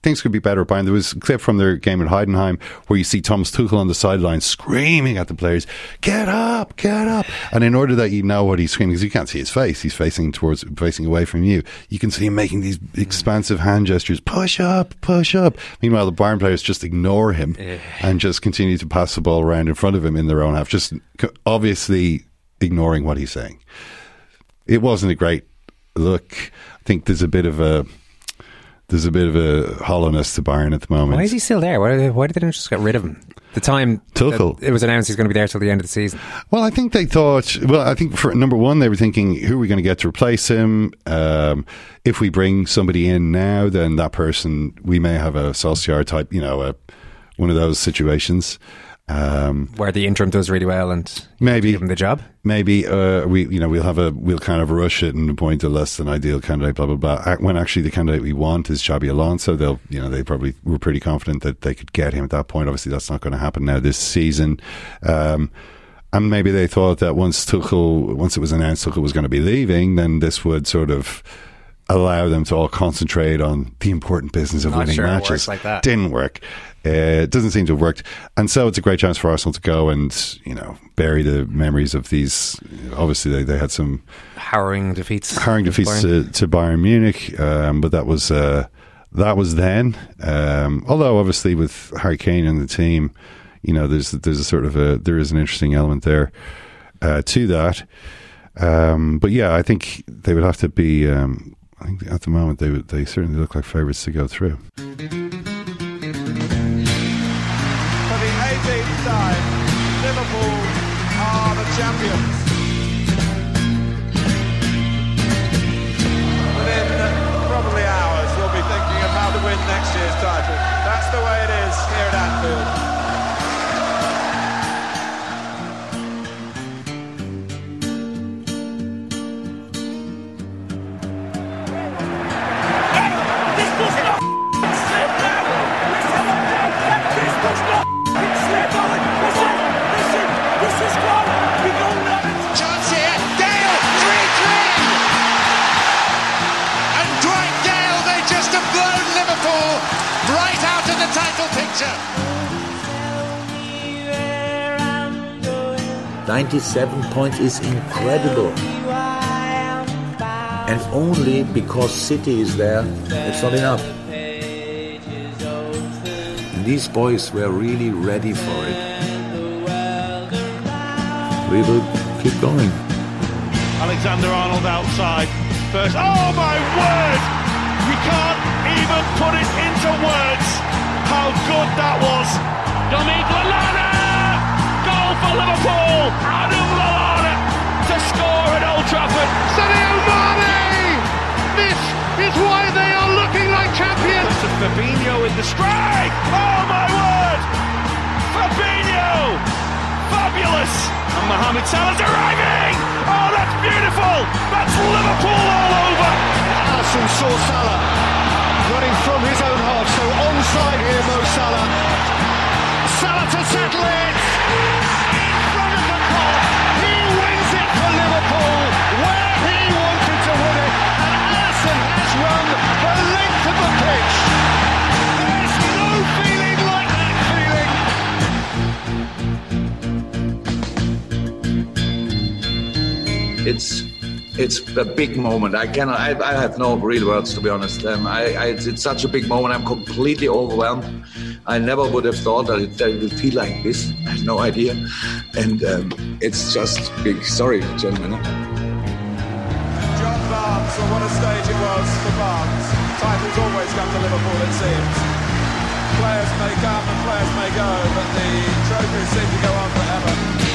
things could be better at Bayern. There was a clip from their game at Heidenheim where you see Thomas Tuchel on the sideline screaming at the players, "Get up, get up!" And in order that you know what he's screaming, because you can't see his face, he's facing towards, facing away from you. You can see him making these expansive hand gestures, "Push up, push up." Meanwhile, the Bayern players just ignore him yeah. and just continue to pass the ball around in front of him in their own half, just obviously ignoring what he's saying. It wasn't a great look. I think there's a bit of a there's a bit of a hollowness to Bayern at the moment. Why is he still there? Why, why did they just get rid of him? The time Tuchel. It was announced he's going to be there till the end of the season. Well, I think they thought. Well, I think for number one, they were thinking, who are we going to get to replace him? Um, if we bring somebody in now, then that person, we may have a Solskjaer type, you know, a, one of those situations. Um, Where the interim does really well and maybe give him the job. Maybe uh, we, you know, we'll have a we'll kind of rush it and appoint a less than ideal candidate. Blah blah blah. When actually the candidate we want is Xabi Alonso, they'll, you know, they probably were pretty confident that they could get him at that point. Obviously, that's not going to happen now this season. Um, and maybe they thought that once Tuchel, once it was announced Tuchel was going to be leaving, then this would sort of allow them to all concentrate on the important business of Not winning sure matches. It works like that. Didn't work. Uh, it doesn't seem to have worked. And so it's a great chance for Arsenal to go and, you know, bury the memories of these. Obviously, they, they had some harrowing defeats. Harrowing defeats Bayern. to, to Bayern Munich. Um, but that was uh, that was then. Um, although, obviously, with Harry Kane and the team, you know, there's there's a sort of a there is an interesting element there uh, to that. Um, but yeah, I think they would have to be. Um, I think at the moment they would, they certainly look like favourites to go through. eighteenth time, Liverpool are the champions. Within probably hours, we'll be thinking of how to win next year's title. That's the way it is here at Anfield. ninety-seven points is incredible. And only because City is there, it's not enough. And these boys were really ready for it. We will keep going. Alexander-Arnold outside. First, oh my word! We can't even put it into words how good that was. Dominic Lallana! Goal for Liverpool! Adam Lallana to score at Old Trafford. Sadio Mane! This is why they are looking like champions. To Fabinho with the strike. Oh my word! Fabinho! Fabulous! And Mohamed Salah's arriving! Oh, that's beautiful! That's Liverpool all over! Alisson saw Salah running from his own half, so onside here, Mo Salah. Salah to settle it! In front of the goal! He wins it for Liverpool, where he wanted to win it, and Alisson has run the length of the pitch. There's no feeling like that feeling. It's it's a big moment. I cannot. I, I have no real words, to be honest. Um, I, I, it's, it's such a big moment. I'm completely overwhelmed. I never would have thought that it, that it would feel like this. I had no idea, and um, it's just big. Sorry, gentlemen. John Barnes, well, what a stage it was for Barnes. Titles always come to Liverpool, it seems. Players may come and players may go, but the trophies seem to go on forever.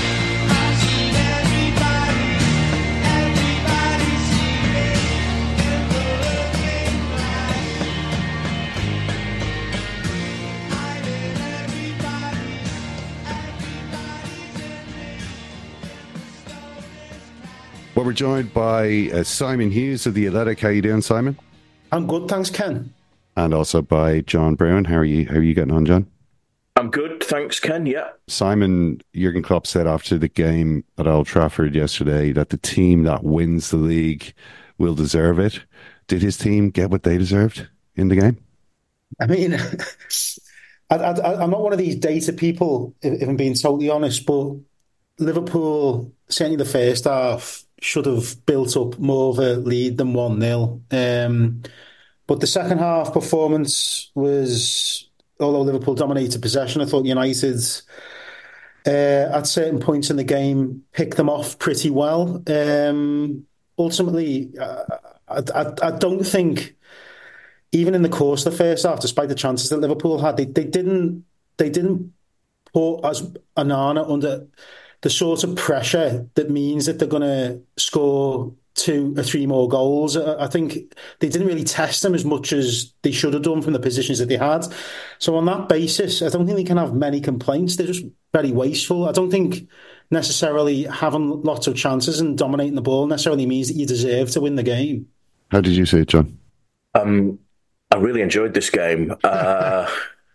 Well, we're joined by uh, Simon Hughes of The Athletic. How are you doing, Simon? I'm good, thanks, Ken. And also by John Brown. How are you? How are you getting on, John? I'm good, thanks, Ken. Yeah. Simon, Jurgen Klopp said after the game at Old Trafford yesterday that the team that wins the league will deserve it. Did his team get what they deserved in the game? I mean, I, I, I'm not one of these data people, if, if I'm being totally honest, but Liverpool, certainly the first half, should have built up more of a lead than one nil. Um, but the second half performance was, although Liverpool dominated possession, I thought United, uh, at certain points in the game, picked them off pretty well. Um, ultimately, uh, I, I, I don't think, even in the course of the first half, despite the chances that Liverpool had, they, they didn't they didn't put as Onana under the sort of pressure that means that they're going to score two or three more goals. I think they didn't really test them as much as they should have done from the positions that they had. So on that basis, I don't think they can have many complaints. They're just very wasteful. I don't think necessarily having lots of chances and dominating the ball necessarily means that you deserve to win the game. How did you see it, John? Um, I really enjoyed this game. Uh,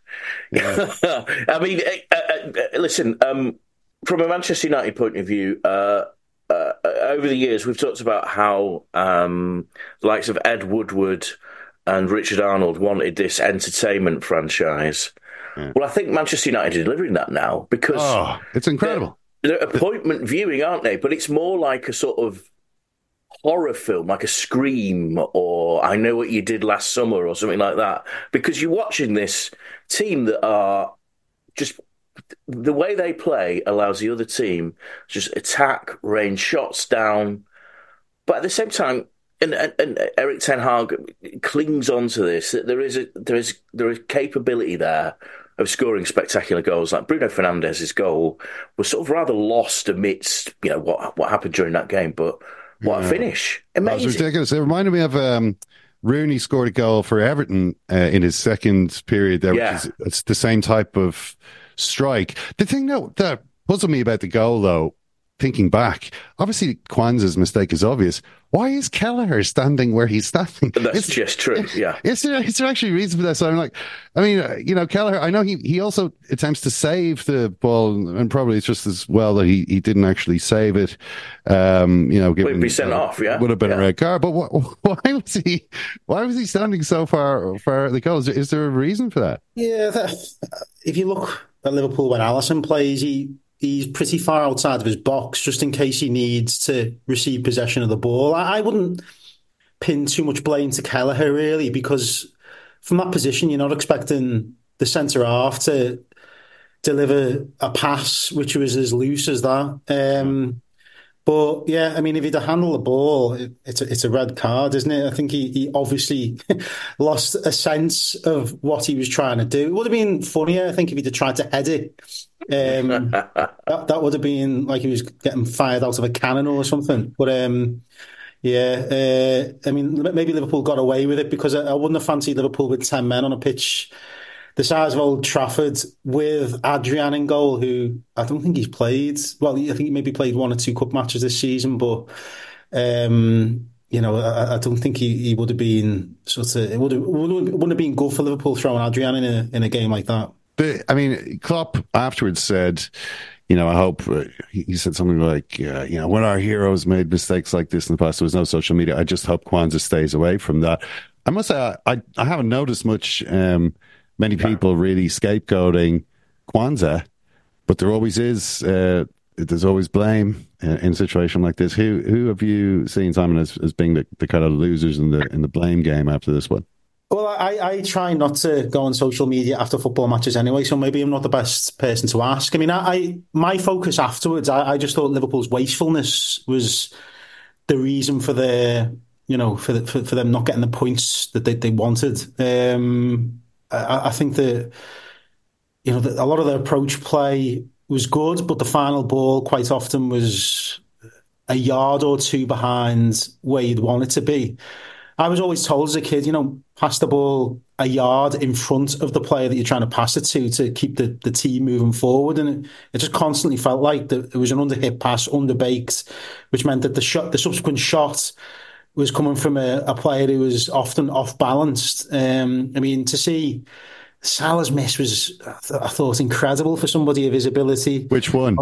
I mean, uh, uh, listen, um, from a Manchester United point of view, uh, uh, over the years, we've talked about how um, the likes of Ed Woodward and Richard Arnold wanted this entertainment franchise. Yeah. Well, I think Manchester United are delivering that now because... Oh, it's incredible. They're, they're appointment viewing, aren't they? But it's more like a sort of horror film, like a Scream or I Know What You Did Last Summer or something like that. Because you're watching this team that are just... The way they play allows the other team to just attack, rain shots down. But at the same time, and, and, and Erik ten Hag clings on to this, that there is a there is there is capability there of scoring spectacular goals. Like Bruno Fernandes's goal was sort of rather lost amidst, you know, what what happened during that game. But what yeah. a finish. Amazing. That was ridiculous. It reminded me of um, Rooney scored a goal for Everton uh, in his second period there, yeah. which is it's the same type of strike. The thing that, that puzzled me about the goal, though, thinking back, obviously Kwanzaa's mistake is obvious. Why is Kelleher standing where he's standing? That's it's, just true, yeah. Is there, is there actually a reason for that? So I'm like, I mean, uh, you know, Kelleher, I know he, he also attempts to save the ball, and probably it's just as well that he, he didn't actually save it. Um, you know, given, would be sent uh, off, yeah. Would have been yeah. a red card. But wh- why was he why was he standing so far far at the goal? Is there, is there a reason for that? Yeah, that, if you look at Liverpool when Alisson plays, he he's pretty far outside of his box just in case he needs to receive possession of the ball. I, I wouldn't pin too much blame to Kelleher, really, because from that position, you're not expecting the centre-half to deliver a pass which was as loose as that. Um, but, yeah, I mean, if he'd have handled the ball, it, it's, a, it's a red card, isn't it? I think he, he obviously lost a sense of what he was trying to do. It would have been funnier, I think, if he'd have tried to head it. Um, that, that would have been like he was getting fired out of a cannon or something. But, um, yeah, uh, I mean, maybe Liverpool got away with it because I, I wouldn't have fancied Liverpool with ten men on a pitch the size of Old Trafford with Adrian in goal, who I don't think he's played. Well, I think he maybe played one or two cup matches this season, but um, you know, I, I don't think he, he would have been sort of. It would have, wouldn't have been good for Liverpool throwing Adrian in a in a game like that. But, I mean, Klopp afterwards said, you know, I hope, uh, he said something like, uh, you know, when our heroes made mistakes like this in the past, there was no social media. I just hope Kwanzaa stays away from that. I must say, I, I haven't noticed much, um, many people really scapegoating Kwanzaa, but there always is, uh, there's always blame in, in a situation like this. Who who have you seen, Simon, as, as being the, the kind of losers in the in the blame game after this one? Well, I, I try not to go on social media after football matches anyway, so maybe I'm not the best person to ask. I mean, I, I my focus afterwards, I, I just thought Liverpool's wastefulness was the reason for their, you know, for the, for, for them not getting the points that they, they wanted. Um, I, I think that, you know, the, a lot of their approach play was good, but the final ball quite often was a yard or two behind where you'd want it to be. I was always told as a kid, you know, pass the ball a yard in front of the player that you're trying to pass it to to keep the, the team moving forward. And it, it just constantly felt like that it was an under-hit pass, under-baked, which meant that the shot, the subsequent shot was coming from a, a player who was often off-balanced. Um, I mean, to see Salah's miss was, I thought, incredible for somebody of his ability. Which one?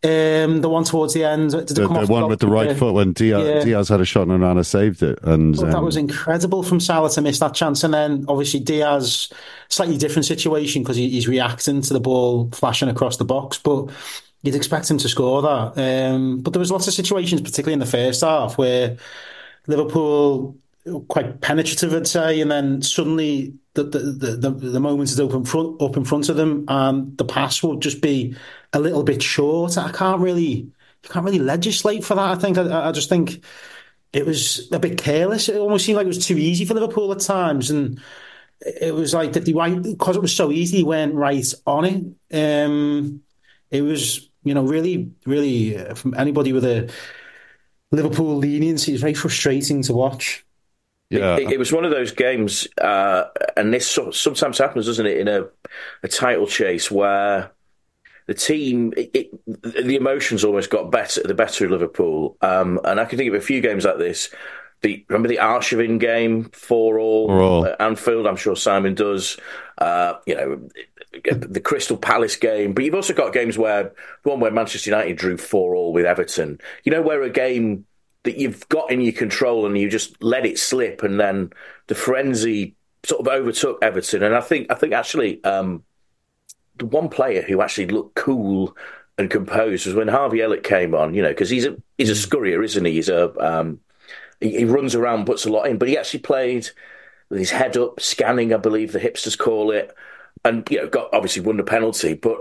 Um, the one towards the end, did the, the one with the right foot when Diaz, yeah. Diaz had a shot and Onana saved it, and well, um, that was incredible from Salah to miss that chance. And then obviously Diaz, slightly different situation because he, he's reacting to the ball flashing across the box, but you'd expect him to score that. Um, but there was lots of situations, particularly in the first half, where Liverpool quite penetrative, I'd say, and then suddenly the the the, the moment is open front up in front of them, and the pass will just be a little bit short. I can't really, you can't really legislate for that. I think I, I just think it was a bit careless. It almost seemed like it was too easy for Liverpool at times, and it was like that. They because it was so easy, he went right on it. Um, it was, you know, really, really uh, from anybody with a Liverpool leniency, it's very frustrating to watch. Yeah. It, it was one of those games, uh, and this sometimes happens, doesn't it, in a, a title chase where the team, it, it, the emotions almost got better, the better of Liverpool. Um, and I can think of a few games like this. The, remember the Arshavin game, four all at Anfield? I'm sure Simon does. Uh, you know, the Crystal Palace game. But you've also got games where, the one where Manchester United drew four all with Everton. You know, where a game that you've got in your control and you just let it slip, and then the frenzy sort of overtook Everton. And I think, I think actually, um, the one player who actually looked cool and composed was when Harvey Elliott came on. You know, because he's a he's a scurrier, isn't he? He's a um, he, he runs around, puts a lot in, but he actually played with his head up, scanning, I believe the hipsters call it, and you know, got obviously won the penalty. But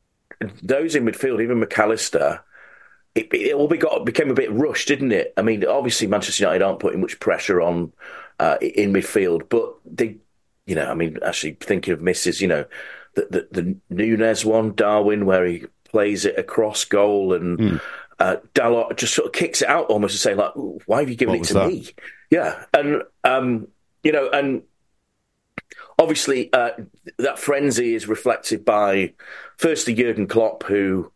those in midfield, even McAllister. It, it all got, became a bit rushed, didn't it? I mean, obviously Manchester United aren't putting much pressure on uh, in midfield, but they, you know, I mean, actually thinking of misses, you know, the, the, the Nunez one, Darwin, where he plays it across goal, and mm. uh, Dalot just sort of kicks it out almost to say, like, why have you given what it to that? me? Yeah, and, um, you know, and obviously uh, that frenzy is reflected by, firstly, Jurgen Klopp, who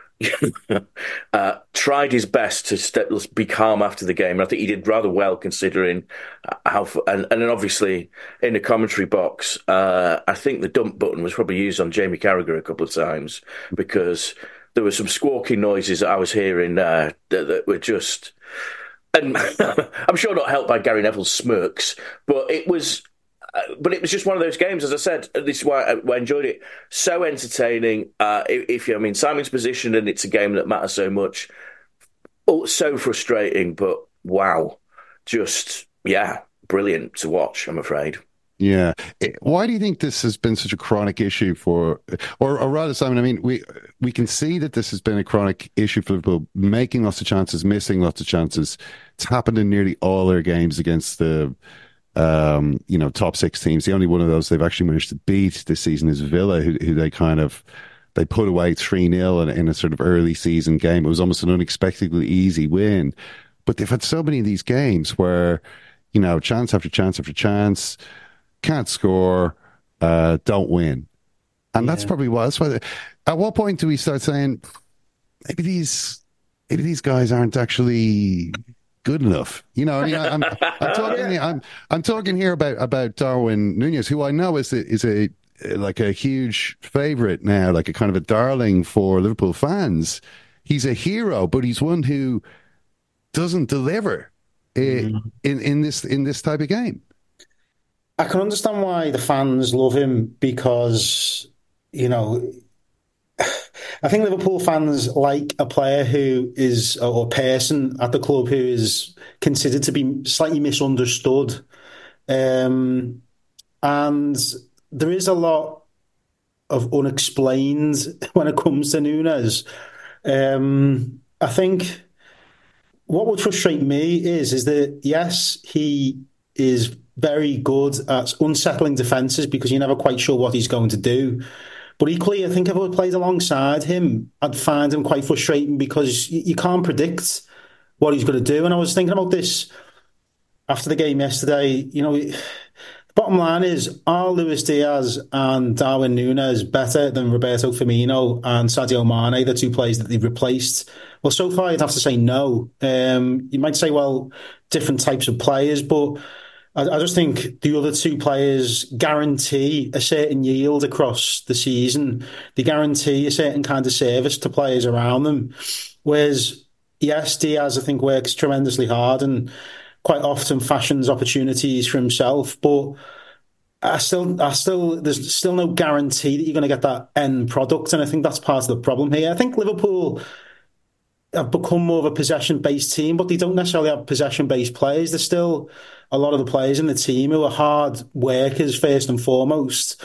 uh, tried his best to st- be calm after the game. And I think he did rather well considering how. F- and, and then obviously in the commentary box, uh, I think the dump button was probably used on Jamie Carragher a couple of times, because there were some squawking noises that I was hearing uh, that, that were just. And I'm sure not helped by Gary Neville's smirks, but it was. Uh, but it was just one of those games, as I said. This is why I, why I enjoyed it. So entertaining. Uh, if, if you, I mean, Simon's position, and it's a game that matters so much. Oh, so frustrating, but wow, just yeah, brilliant to watch. I'm afraid. Yeah. Why do you think this has been such a chronic issue for, or, or rather, Simon? I mean, we we can see that this has been a chronic issue for Liverpool, making lots of chances, missing lots of chances. It's happened in nearly all their games against the. Um, you know, top six teams. The only one of those they've actually managed to beat this season is Villa, who, who they kind of they put away three nil in, in a sort of early season game. It was almost an unexpectedly easy win. But they've had so many of these games where, you know, chance after chance after chance, can't score, uh, don't win. And yeah. that's probably why. That's why. They, at what point do we start saying maybe these maybe these guys aren't actually good enough? You know, I mean, I'm, I'm talking. Yeah. I'm I'm talking here about, about Darwin Nunez, who I know is a, is a like a huge favourite now, like a kind of a darling for Liverpool fans. He's a hero, but he's one who doesn't deliver mm. in in this in this type of game. I can understand why the fans love him, because, you know, I think Liverpool fans like a player who is, or a person at the club who is considered to be slightly misunderstood. Um, and there is a lot of unexplained when it comes to Nunez. Um, I think what would frustrate me is, is that, yes, he is very good at unsettling defences because you're never quite sure what he's going to do. But equally, I think if I played alongside him, I'd find him quite frustrating because you, you can't predict what he's going to do. And I was thinking about this after the game yesterday. You know, the bottom line is, are Luis Diaz and Darwin Nunez better than Roberto Firmino and Sadio Mane, the two players that they've replaced? Well, so far, you'd have to say no. Um, you might say, well, different types of players, but I, I just think the other two players guarantee a certain yield across the season. They guarantee a certain kind of service to players around them. Whereas, yes, Diaz, I think, works tremendously hard and quite often fashions opportunities for himself, but I still, I still, there's still no guarantee that you're going to get that end product, and I think that's part of the problem here. I think Liverpool have become more of a possession-based team, but they don't necessarily have possession-based players. There's still a lot of the players in the team who are hard workers first and foremost,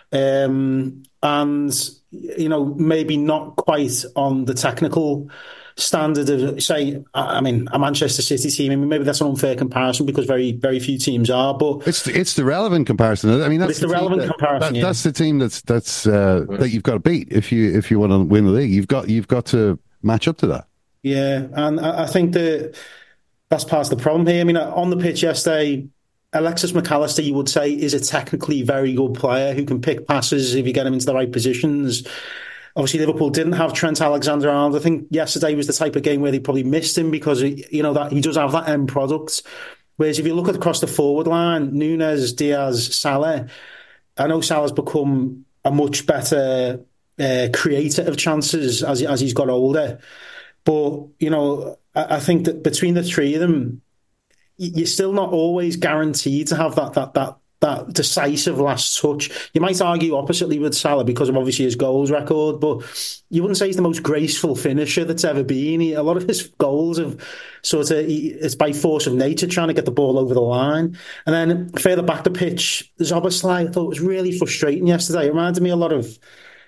um, and you know, maybe not quite on the technical standard of, say, I mean, a Manchester City team. I mean, maybe that's an unfair comparison because very, very few teams are. But it's the, it's the relevant comparison. I mean, that's it's the, the relevant that, comparison. That, yeah. That's the team that's that's uh, that you've got to beat if you if you want to win the league. You've got you've got to match up to that. Yeah, and I think that that's part of the problem here. I mean, on the pitch yesterday, Alexis McAllister, you would say, is a technically very good player who can pick passes if you get him into the right positions. Obviously, Liverpool didn't have Trent Alexander-Arnold. I think yesterday was the type of game where they probably missed him because, you know, that he does have that end product. Whereas if you look at across the forward line, Nunez, Diaz, Salah, I know Salah's become a much better uh, creator of chances as as he's got older. But, you know, I, I think that between the three of them, you're still not always guaranteed to have that that that that decisive last touch. You might argue oppositely with Salah because of obviously his goals record, but you wouldn't say he's the most graceful finisher that's ever been. He, a lot of his goals have sort of, he, it's by force of nature trying to get the ball over the line. And then further back the pitch, Szoboszlai, I thought was really frustrating yesterday. It reminded me a lot of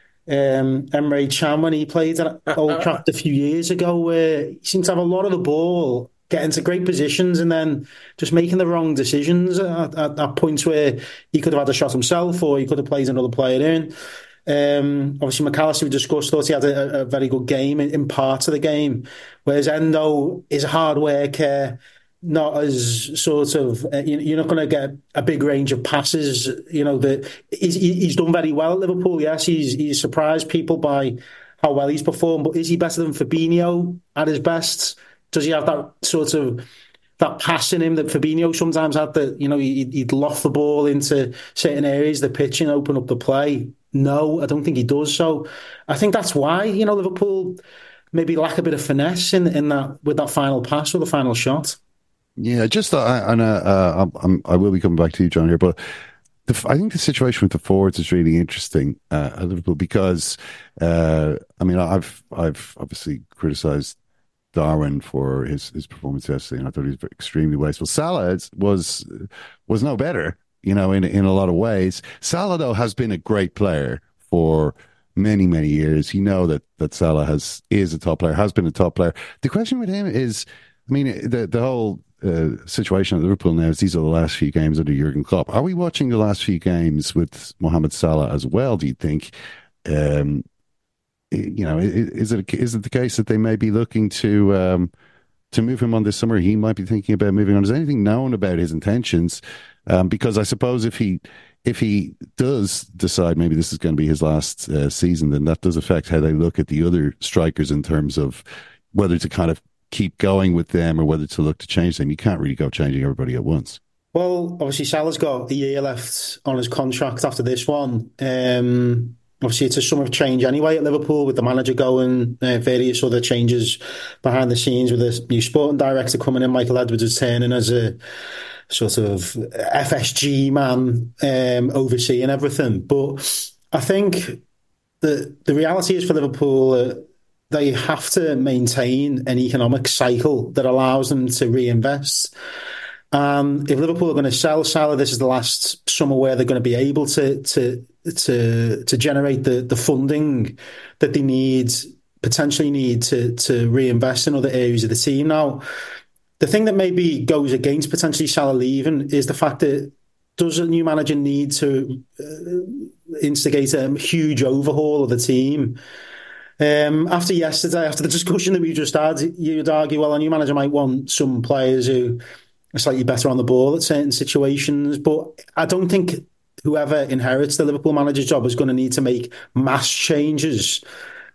um, Emre Can when he played at Old Trafford a few years ago, where he seemed to have a lot of the ball, get into great positions and then just making the wrong decisions at, at, at points where he could have had a shot himself or he could have played another player in. Um, obviously, McAllister, we discussed, thought he had a, a very good game in, in parts of the game, whereas Endo is a hard worker, not as sort of, uh, you, you're not going to get a big range of passes. You know, that he's, he's done very well at Liverpool, yes, he's, he's surprised people by how well he's performed, but is he better than Fabinho at his best? Does he have that sort of that pass in him that Fabinho sometimes had? That, you know, he'd, he'd loft the ball into certain areas of the pitch and open up the play. No, I don't think he does. So I think that's why, you know, Liverpool maybe lack a bit of finesse in in that with that final pass or the final shot. Yeah, just uh, and uh, uh, I'm, I will be coming back to you, John, here, but the, I think the situation with the forwards is really interesting uh, at Liverpool because uh, I mean, I've I've obviously criticised Darwin for his, his performance yesterday, and I thought he was extremely wasteful. Salah was was no better, you know, in in a lot of ways. Salah, though, has been a great player for many, many years. You know that that Salah has is a top player, has been a top player. The question with him is, I mean, the the whole uh, situation at Liverpool now is these are the last few games under Jurgen Klopp. Are we watching the last few games with Mohamed Salah as well, do you think? Um You know, is it is it the case that they may be looking to um, to move him on this summer? He might be thinking about moving on. Is anything known about his intentions? Um, because I suppose if he if he does decide maybe this is going to be his last uh, season, then that does affect how they look at the other strikers in terms of whether to kind of keep going with them or whether to look to change them. You can't really go changing everybody at once. Well, obviously Salah's got a year left on his contract after this one. Um, Obviously, it's a summer of change anyway at Liverpool with the manager going, uh, various other changes behind the scenes with a new sporting director coming in. Michael Edwards is turning as a sort of F S G man, um, overseeing everything. But I think the the reality is for Liverpool, uh, they have to maintain an economic cycle that allows them to reinvest. Um, if Liverpool are going to sell Salah, this is the last summer where they're going to be able to to to to generate the, the funding that they need, potentially need to to reinvest in other areas of the team. Now, the thing that maybe goes against potentially Salah leaving is the fact that does a new manager need to uh, instigate a huge overhaul of the team? Um, after yesterday, after the discussion that we just had, you'd argue, well, a new manager might want some players who are slightly better on the ball at certain situations, but I don't think whoever inherits the Liverpool manager's job is going to need to make mass changes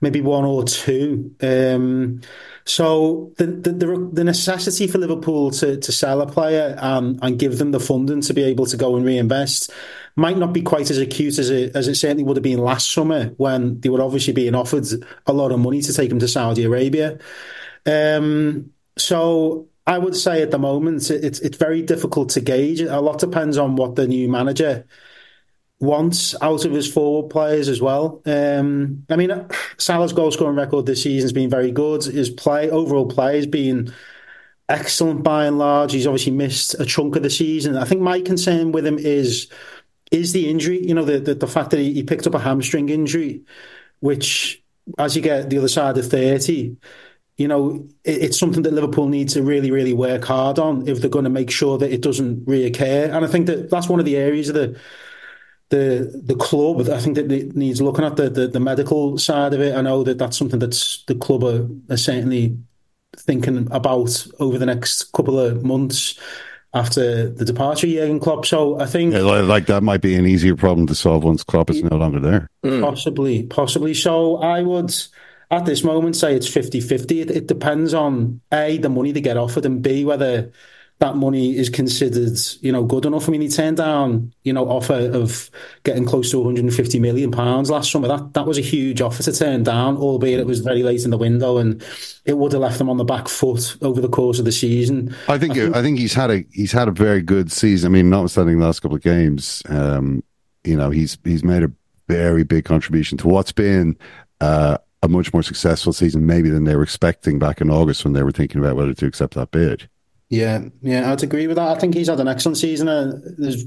maybe one or two. Um, so the, the the the necessity for Liverpool to to sell a player and and give them the funding to be able to go and reinvest might not be quite as acute as it as it certainly would have been last summer, when they were obviously being offered a lot of money to take him to Saudi Arabia. Um, so I would say at the moment it's it's very difficult to gauge. A lot depends on what the new manager wants out of his forward players as well. Um, I mean, Salah's goal scoring record this season has been very good. His play overall play has been excellent by and large. He's obviously missed a chunk of the season. I think my concern with him is is the injury. You know, the the, the fact that he, he picked up a hamstring injury, which as you get the other side of thirty, you know, it, it's something that Liverpool need to really, really work hard on if they're going to make sure that it doesn't reoccur. And I think that that's one of the areas of the the the club, I think, that needs looking at the, the, the medical side of it. I know that that's something that's the club are, are certainly thinking about over the next couple of months after the departure of Jurgen Klopp. So I think... Yeah, like that might be an easier problem to solve once Klopp is no longer there. Possibly, possibly. So I would, at this moment, say it's fifty-fifty. It, it depends on, A, the money they get offered, and B, whether that money is considered, you know, good enough. I mean, he turned down, you know, offer of getting close to one hundred fifty million pounds last summer. That that was a huge offer to turn down, albeit it was very late in the window, and it would have left them on the back foot over the course of the season. I think I think, I think he's had a he's had a very good season. I mean, notwithstanding the last couple of games, um, you know, he's he's made a very big contribution to what's been uh, a much more successful season, maybe than they were expecting back in August when they were thinking about whether to accept that bid. Yeah, yeah, I'd agree with that. I think he's had an excellent season. Uh, there's,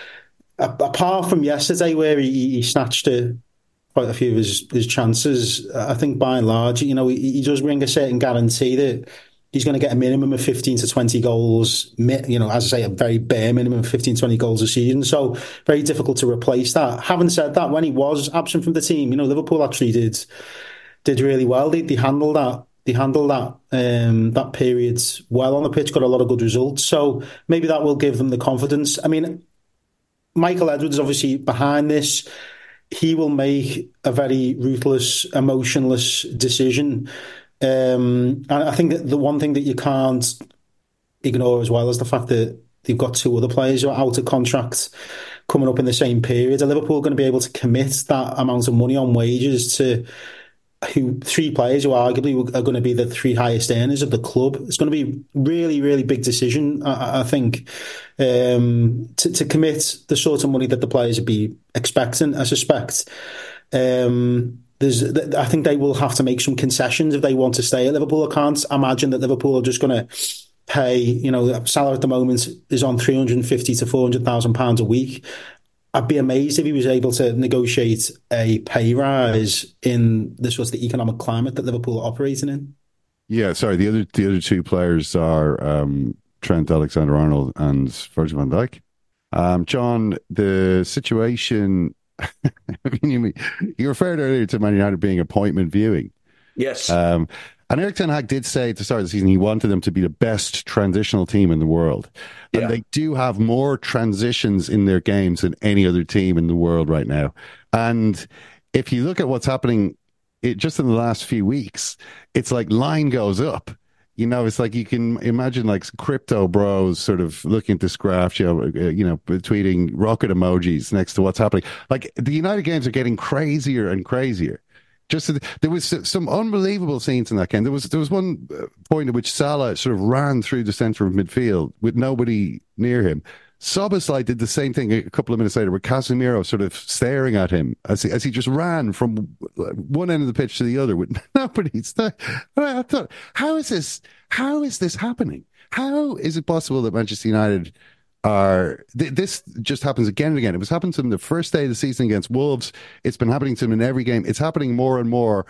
apart from yesterday, where he, he snatched a, quite a few of his, his chances, I think by and large, you know, he, he does bring a certain guarantee that he's going to get a minimum of fifteen to twenty goals, you know, as I say, a very bare minimum of fifteen, twenty goals a season. So very difficult to replace that. Having said that, when he was absent from the team, you know, Liverpool actually did did really well. They, they handled that. They handled that um, that period well on the pitch, got a lot of good results. So maybe that will give them the confidence. I mean, Michael Edwards is obviously behind this. He will make a very ruthless, emotionless decision. Um, and I think that the one thing that you can't ignore as well is the fact that they've got two other players who are out of contract coming up in the same period. Are Liverpool going to be able to commit that amount of money on wages to who three players who arguably are going to be the three highest earners of the club? It's going to be really, really big decision, I, I think, um, to, to commit the sort of money that the players would be expecting. I suspect um, there's, I think they will have to make some concessions if they want to stay at Liverpool. I can't imagine that Liverpool are just going to pay, you know, Salah at the moment is on three hundred fifty to four hundred thousand pounds a week. I'd be amazed if he was able to negotiate a pay rise in this was the economic climate that Liverpool are operating in. Yeah, sorry. The other the other two players are um, Trent Alexander-Arnold and Virgil van Dijk. Um, John, the situation. I mean, you, you referred earlier to Man United being appointment viewing. Yes. Um, and Erik ten Hag did say at the start of the season he wanted them to be the best transitional team in the world. And yeah. They do have more transitions in their games than any other team in the world right now. And if you look at what's happening it, just in the last few weeks, it's like line goes up. You know, it's like you can imagine like crypto bros sort of looking at this graph, you know, uh, you know, tweeting rocket emojis next to what's happening. Like the United games are getting crazier and crazier. Just there was some unbelievable scenes in that game. There was there was one point at which Salah sort of ran through the centre of midfield with nobody near him. Szoboszlai did the same thing a couple of minutes later, with Casemiro sort of staring at him as he, as he just ran from one end of the pitch to the other with nobody. I thought, how is this? How is this happening? How is it possible that Manchester United are? Th- this just happens again and again. It was happening to them the first day of the season against Wolves. It's been happening to them in every game. It's happening more and more.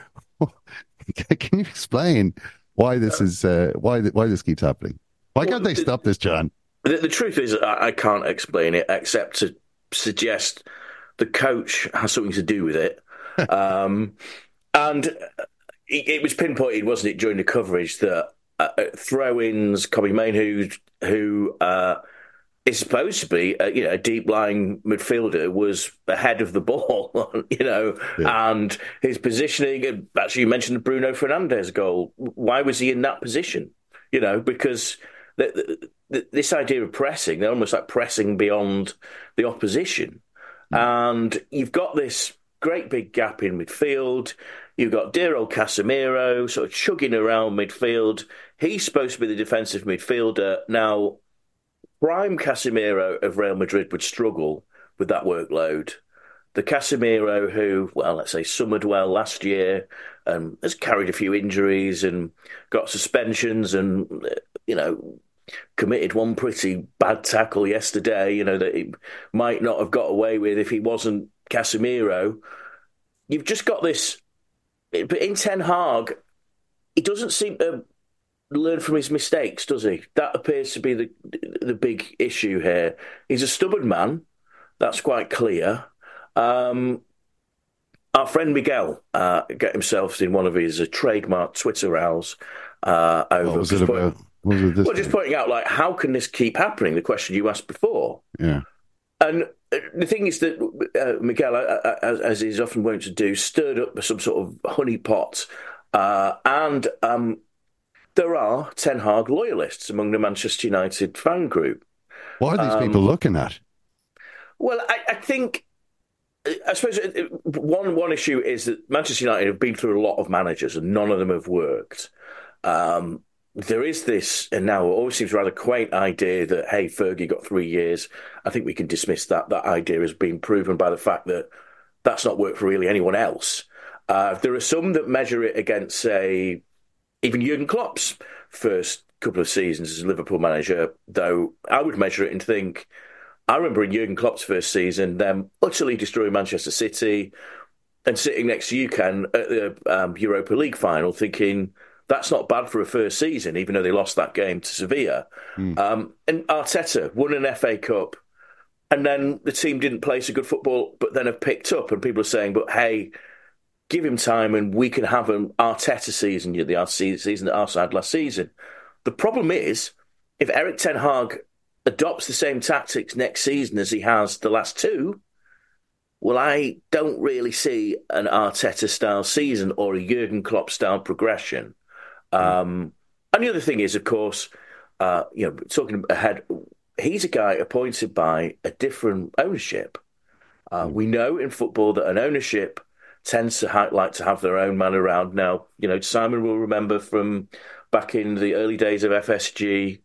Can you explain why this is? Uh, why th- why this keeps happening? Why can't they stop this, John? The, the truth is, I, I can't explain it except to suggest the coach has something to do with it. um, and it, it was pinpointed, wasn't it, during the coverage that uh, throw-ins, Kobbie Mainoo, who uh, is supposed to be, a, you know, a deep lying midfielder, was ahead of the ball, you know, yeah. and his positioning. Actually, you mentioned the Bruno Fernandes goal. Why was he in that position? You know, because the, the, this idea of pressing, they're almost like pressing beyond the opposition, mm. and you've got this great big gap in midfield. You've got dear old Casemiro sort of chugging around midfield. He's supposed to be the defensive midfielder now. Prime Casemiro of Real Madrid would struggle with that workload. The Casemiro who, well, let's say summered well last year and has carried a few injuries and got suspensions and, you know, committed one pretty bad tackle yesterday, you know, that he might not have got away with if he wasn't Casemiro. You've just got this... But in Ten Hag, he doesn't seem to learn from his mistakes, does he? That appears to be the the big issue here. He's a stubborn man. That's quite clear. Um, our friend Miguel uh, got himself in one of his uh, trademark Twitter rows uh, over. What was it about? Point, what was it well, just pointing out, like, how can this keep happening? The question you asked before. Yeah. And the thing is that uh, Miguel, uh, as, as he's often wont to do, stirred up some sort of honeypot, uh, and um, there are Ten Hag loyalists among the Manchester United fan group. What are these um, people looking at? Well, I, I think, I suppose one one issue is that Manchester United have been through a lot of managers and none of them have worked. Um, There is this, and now it always seems rather quaint idea that, hey, Fergie got three years. I think we can dismiss that. That idea has been proven by the fact that that's not worked for really anyone else. Uh, there are some that measure it against, say, even Jurgen Klopp's first couple of seasons as a Liverpool manager, though I would measure it and think, I remember in Jurgen Klopp's first season, them utterly destroying Manchester City and sitting next to you, Ken, at the um, Europa League final thinking, that's not bad for a first season, even though they lost that game to Sevilla. Mm. Um, and Arteta won an F A Cup, and then the team didn't play so good football, but then have picked up, and people are saying, but hey, give him time and we can have an Arteta season, the season that Arsenal had last season. The problem is, if Erik Ten Hag adopts the same tactics next season as he has the last two, well, I don't really see an Arteta-style season or a Jurgen Klopp-style progression. Um, and the other thing is, of course, uh, you know, talking ahead, he's a guy appointed by a different ownership. Uh, we know in football that an ownership tends to ha- like to have their own man around. Now, you know, Simon will remember from back in the early days of F S G,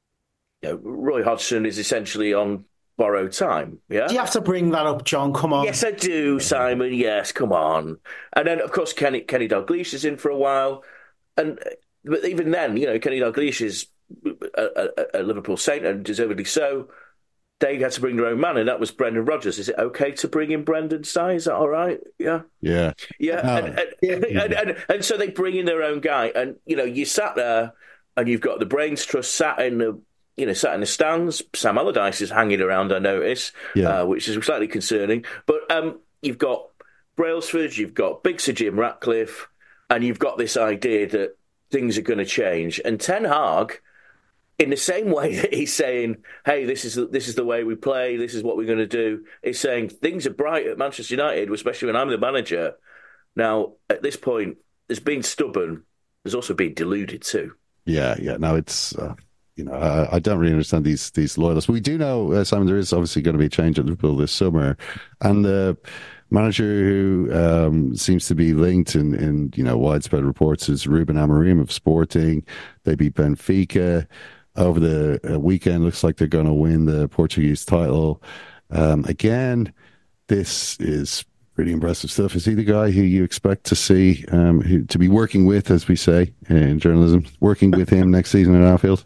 you know, Roy Hodgson is essentially on borrowed time. Yeah, do you have to bring that up, John? Come on. Yes, I do, Simon. Yes, come on. And then, of course, Kenny Kenny Dalglish is in for a while. And but even then, you know, Kenny Dalglish is a, a, a Liverpool saint, and deservedly so. They had to bring their own man, and that was Brendan Rodgers. Is it okay to bring in Brendan Sy? Is that all right? Yeah, yeah, yeah. Oh. And, and, and, and, and so they bring in their own guy, and you know, you sat there, and you've got the Brains Trust sat in the, you know, sat in the stands. Sam Allardyce is hanging around, I notice, yeah. uh, which is slightly concerning. But um, you've got Brailsford, you've got Big Sir Jim Ratcliffe. And you've got this idea that things are going to change. And Ten Hag, in the same way that he's saying, hey, this is the, this is the way we play, this is what we're going to do, is saying things are bright at Manchester United, especially when I'm the manager. Now, at this point, there's been stubborn, there's also been deluded too. Yeah, yeah. No, it's, uh, you know, I, I don't really understand these these loyalists. We do know, uh, Simon, there is obviously going to be a change at Liverpool this summer. And the uh, manager who um, seems to be linked in, in, you know, widespread reports is Ruben Amorim of Sporting. They beat Benfica over the uh, weekend. Looks like they're going to win the Portuguese title. Um, again, this is pretty impressive stuff. Is he the guy who you expect to see, um, who, to be working with, as we say in journalism, working with him next season at Anfield?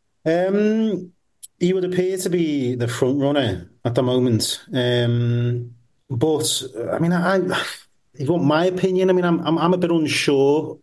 Um, he would appear to be the front runner at the moment. Um, but I mean, I, I, if you want my opinion, I mean, I'm I'm, I'm a bit unsure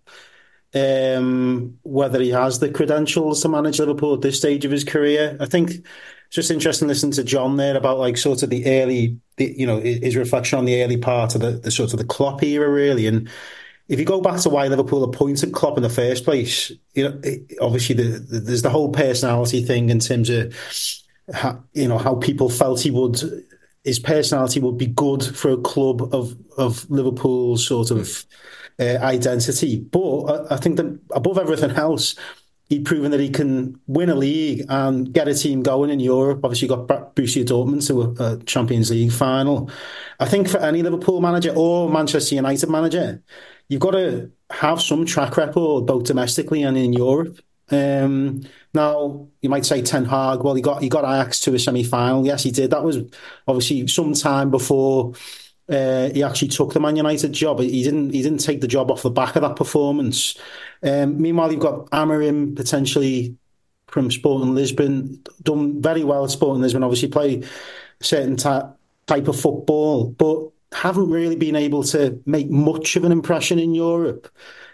um, whether he has the credentials to manage Liverpool at this stage of his career. I think it's just interesting listening to John there about like sort of the early, the, you know, his reflection on the early part of the, the sort of the Klopp era, really. And if you go back to why Liverpool appointed Klopp in the first place, you know, it, obviously the, the, there's the whole personality thing in terms of how, you know, how people felt he would, his personality would be good for a club of of Liverpool's sort of uh, identity. But I, I think that above everything else, he'd proven that he can win a league and get a team going in Europe. Obviously, got Borussia Dortmund to a, a Champions League final. I think for any Liverpool manager or Manchester United manager, you've got to have some track record both domestically and in Europe. Um, now, you might say Ten Hag, well, he got he got Ajax to a semi-final. Yes, he did. That was obviously some time before uh, he actually took the Man United job. He didn't he didn't take the job off the back of that performance. Um, meanwhile, you've got Amorim potentially from Sporting Lisbon, done very well at Sporting Lisbon, obviously play a certain type, type of football, but haven't really been able to make much of an impression in Europe.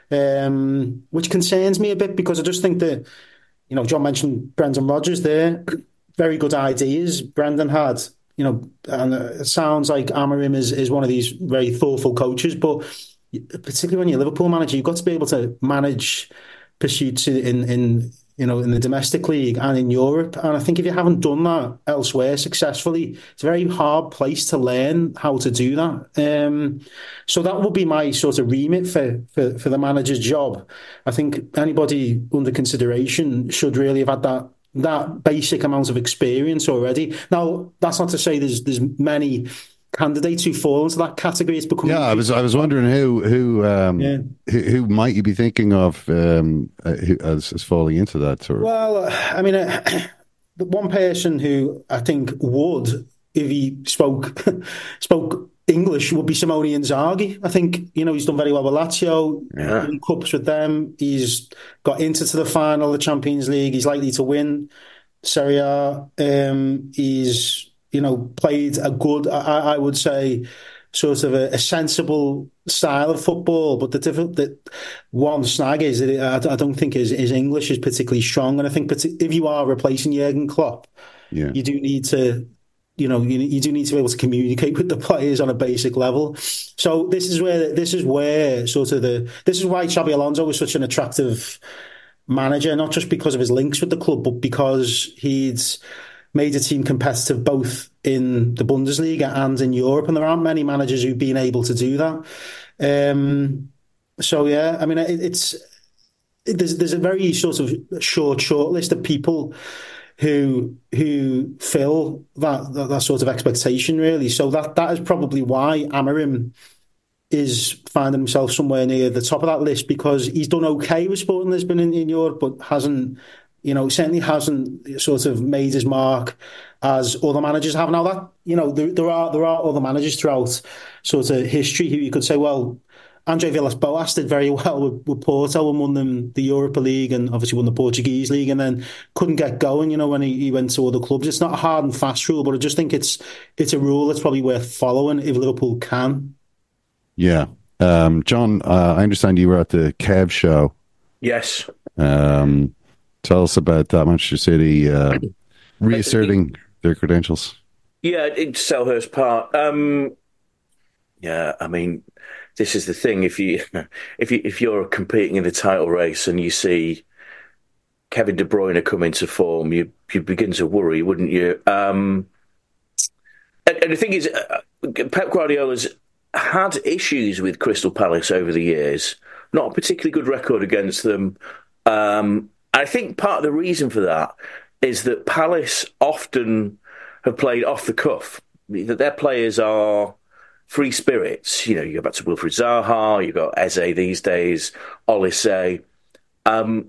Um, which concerns me a bit because I just think that, you know, John mentioned Brendan Rodgers there, very good ideas Brendan had, you know, and it sounds like Amorim is, is one of these very thoughtful coaches, but particularly when you're a Liverpool manager, you've got to be able to manage pursuits in, in you know, in the domestic league and in Europe. And I think if you haven't done that elsewhere successfully, it's a very hard place to learn how to do that. Um, so that would be my sort of remit for, for, for the manager's job. I think anybody under consideration should really have had that that basic amount of experience already. Now, that's not to say there's there's many candidates who fall into that category. It's becoming yeah. I was I was wondering who who um, yeah. who, who might you be thinking of um, uh, who, as, as falling into that sort of? Well, I mean, uh, the one person who I think would, if he spoke spoke English, would be Simone Inzaghi. I think, you know, he's done very well with Lazio, yeah. in cups with them. He's got into to the final of the Champions League. He's likely to win Serie A. Um, he's you know, played a good, I, I would say, sort of a, a sensible style of football. But the different, the one snag is that it, I, I don't think his, his English is particularly strong. And I think if you are replacing Jurgen Klopp, yeah. you do need to, you know, you, you do need to be able to communicate with the players on a basic level. So this is where this is where sort of the this is why Xabi Alonso was such an attractive manager, not just because of his links with the club, but because he'd made a team competitive both in the Bundesliga and in Europe, and there aren't many managers who've been able to do that. Um, so yeah, I mean, it, it's it, there's there's a very sort of short short list of people who who fill that, that that sort of expectation, really. So that that is probably why Amorim is finding himself somewhere near the top of that list, because he's done okay with Sporting Lisbon in, in Europe, but hasn't. You know, certainly hasn't sort of made his mark as other managers have. Now that, you know, there, there are there are other managers throughout sort of history who you could say, well, Andre Villas-Boas did very well with, with Porto and won them the Europa League and obviously won the Portuguese League and then couldn't get going, you know, when he, he went to other clubs. It's not a hard and fast rule, but I just think it's it's a rule that's probably worth following if Liverpool can. Yeah. Um, John, uh, I understand you were at the Kev show. Yes. Um Tell us about that. Manchester City uh, reasserting their credentials. Yeah, in Selhurst Park. Um, yeah, I mean, this is the thing. If you if you if you're competing in the title race and you see Kevin De Bruyne come into form, you you begin to worry, wouldn't you? Um, and, and the thing is, uh, Pep Guardiola's had issues with Crystal Palace over the years. Not a particularly good record against them. Um, I think part of the reason for that is that Palace often have played off the cuff. That their players are free spirits. You know, you go back to Wilfried Zaha, you've got Eze these days, Olise. Um,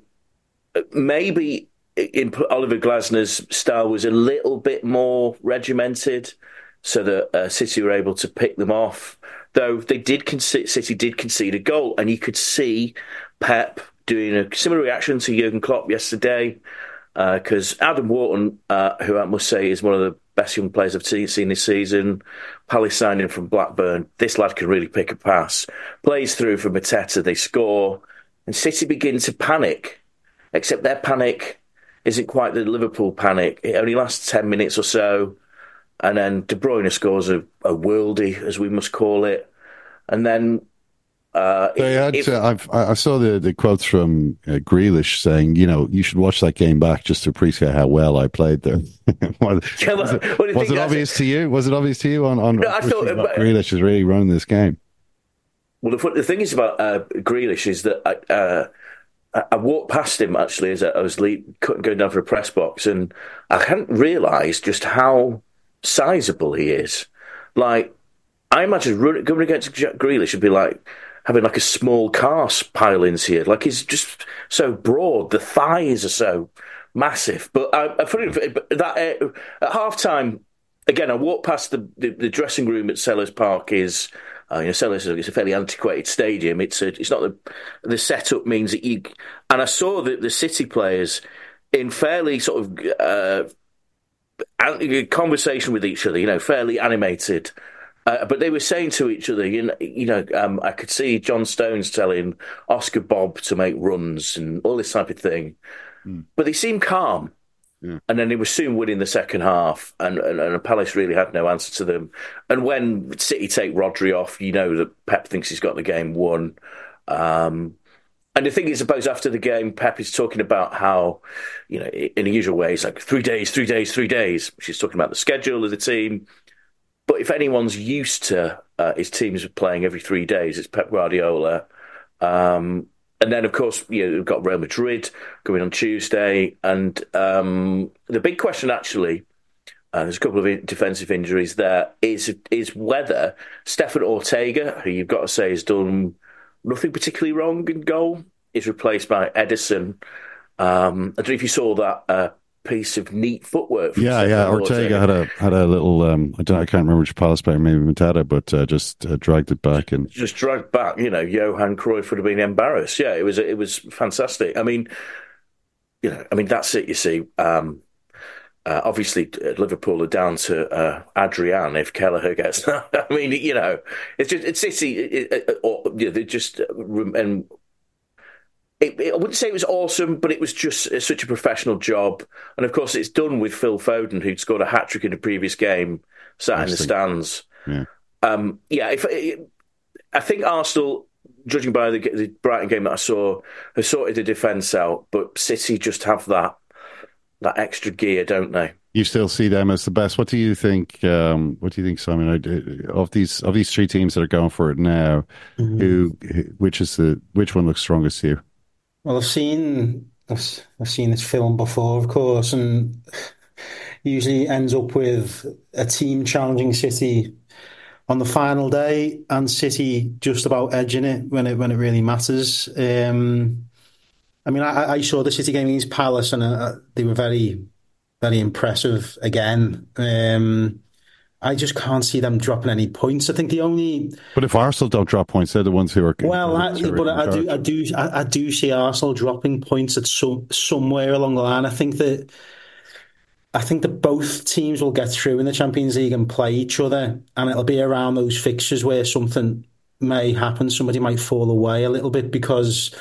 maybe in Oliver Glasner's style was a little bit more regimented, so that uh, City were able to pick them off. Though they did concede, City did concede a goal, and you could see Pep doing a similar reaction to Jurgen Klopp yesterday, because uh, Adam Wharton, uh, who I must say is one of the best young players I've seen this season, Palace signed him from Blackburn. This lad can really pick a pass. Plays through for Mateta, they score, and City begin to panic. Except their panic isn't quite the Liverpool panic. It only lasts ten minutes or so, and then De Bruyne scores a, a worldie, as we must call it, and then Uh, they had, if, uh, I've, I saw the, the quotes from uh, Grealish saying, you know, you should watch that game back just to appreciate how well I played there. was, was it, was it obvious to you? Was it obvious to you on, on no, I thought, uh, Grealish is really running this game? Well, the, the thing is about uh, Grealish is that I, uh, I walked past him actually as I was lead, going down for a press box, and I hadn't realised just how sizable he is. Like, I imagine running, going against Grealish would be like having like a small car pile into you. Like, he's just so broad. The thighs are so massive. But I, I that uh, at half time, again, I walked past the, the, the dressing room at Sellers Park. Is uh, you know, Sellers is a fairly antiquated stadium. It's a, it's not the the setup means that you. And I saw that the City players in fairly sort of uh, conversation with each other. You know, fairly animated. Uh, but they were saying to each other, you know, you know um, I could see John Stones telling Oscar Bob to make runs and all this type of thing. Mm. But they seemed calm. Yeah. And then they were soon winning the second half, and, and, and Palace really had no answer to them. And when City take Rodri off, you know that Pep thinks he's got the game won. Um, and the thing is, I suppose after the game, Pep is talking about how, you know, in the usual way, he's like, three days, three days, three days. She's talking about the schedule of the team. But if anyone's used to uh, his teams playing every three days, it's Pep Guardiola. Um, and then, of course, you know, we've got Real Madrid going on Tuesday. And um, the big question, actually, uh, there's a couple of defensive injuries there, is, is whether Stefan Ortega, who you've got to say has done nothing particularly wrong in goal, is replaced by Edison. Um, I don't know if you saw that uh, piece of neat footwork. Yeah, yeah. Ortega, Ortega had a had a little. Um, I don't. I can't remember which Palace player, maybe Matata, but uh, just uh, dragged it back and just dragged back. You know, Johan Cruyff would have been embarrassed. Yeah, it was. It was fantastic. I mean, you know, I mean that's it. You see, um, uh, obviously Liverpool are down to uh, Adrian if Kelleher gets. I mean, you know, it's just it's City. It, it, or you know, they just and. It, it, I wouldn't say it was awesome, but it was just uh, such a professional job. And of course, it's done with Phil Foden, who'd scored a hat trick in the previous game, sat in the stands. Yeah, um, yeah. If it, I think Arsenal, judging by the, the Brighton game that I saw, have sorted the defence out, but City just have that that extra gear, don't they? You still see them as the best. What do you think? Um, what do you think, Simon? Of these of these three teams that are going for it now, mm-hmm. who which is the which one looks strongest to you? Well, I've seen I've, I've seen this film before, of course, and usually ends up with a team challenging City on the final day, and City just about edging it when it when it really matters. Um, I mean, I, I saw the City game against Palace, and uh, they were very, very impressive again. Um, I just can't see them dropping any points. I think the only. But if Arsenal don't drop points, they're the ones who are. Well, I, who are but I do, I do, I, I do see Arsenal dropping points at some somewhere along the line. I think that, I think that both teams will get through in the Champions League and play each other, and it'll be around those fixtures where something may happen. Somebody might fall away a little bit because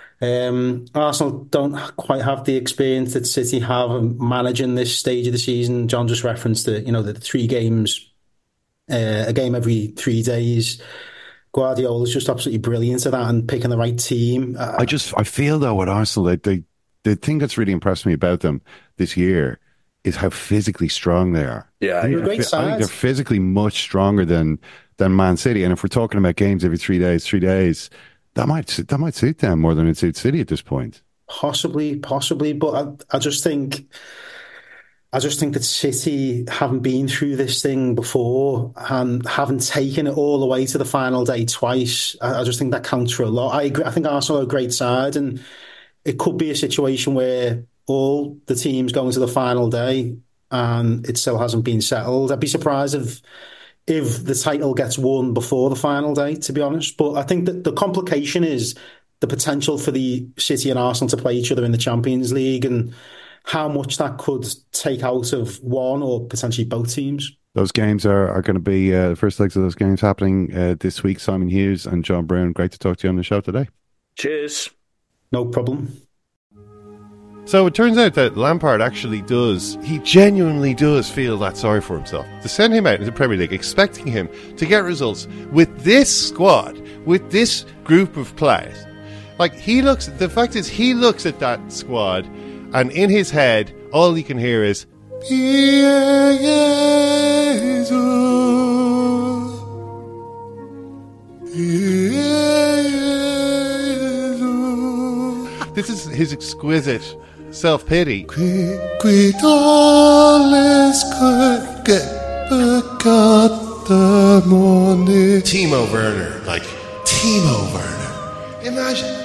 um, Arsenal don't quite have the experience that City have in managing this stage of the season. John just referenced the, you know, the three games, uh, a game every three days. Guardiola's just absolutely brilliant at that and picking the right team. Uh, I just, I feel though with Arsenal, they, they, the thing that's really impressed me about them this year is how physically strong they are. Yeah, they're a great side. I think they're physically much stronger than than Man City. And if we're talking about games every three days, three days. That might that might suit them more than it suits City at this point. Possibly, possibly, but I, I just think, I just think that City haven't been through this thing before and haven't taken it all the way to the final day twice. I, I just think that counts for a lot. I agree, I think Arsenal are a great side, and it could be a situation where all the teams go into the final day and it still hasn't been settled. I'd be surprised if. if the title gets won before the final day, to be honest. But I think that the complication is the potential for the City and Arsenal to play each other in the Champions League and how much that could take out of one or potentially both teams. Those games are, are going to be uh, the first legs of those games happening uh, this week. Simon Hughes and John Brown, great to talk to you on the show today. Cheers. No problem. So it turns out that Lampard actually does, he genuinely does feel that sorry for himself. To send him out into the Premier League, expecting him to get results with this squad, with this group of players. Like, he looks, the fact is, he looks at that squad, and in his head, all he can hear is, this is his exquisite self-pity. Timo Werner, like Timo Werner. Imagine.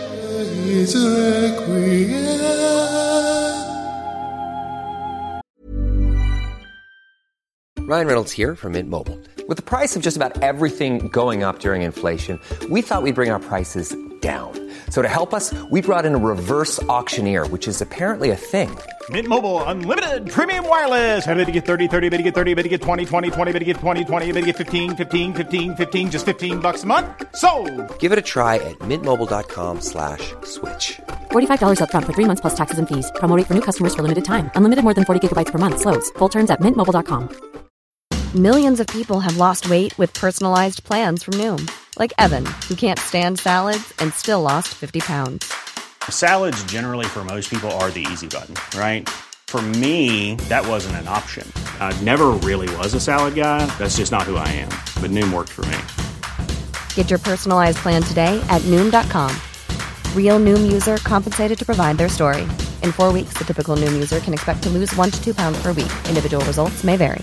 Ryan Reynolds here from Mint Mobile. With the price of just about everything going up during inflation, we thought we'd bring our prices down. So to help us, we brought in a reverse auctioneer, which is apparently a thing. Mint Mobile Unlimited Premium Wireless. How to get thirty, thirty, how to get thirty, how to get twenty, twenty, twenty, how to get twenty, twenty, how to get fifteen, fifteen, fifteen, fifteen, just fifteen bucks a month? Sold! Give it a try at mintmobile.com slash switch. forty-five dollars up front for three months plus taxes and fees. Promo rate for new customers for limited time. Unlimited more than forty gigabytes per month. Slows full terms at mint mobile dot com. Millions of people have lost weight with personalized plans from Noom. Like Evan, who can't stand salads and still lost fifty pounds. Salads generally for most people are the easy button, right? For me, that wasn't an option. I never really was a salad guy. That's just not who I am. But Noom worked for me. Get your personalized plan today at Noom dot com. Real Noom user compensated to provide their story. In four weeks, the typical Noom user can expect to lose one to two pounds per week. Individual results may vary.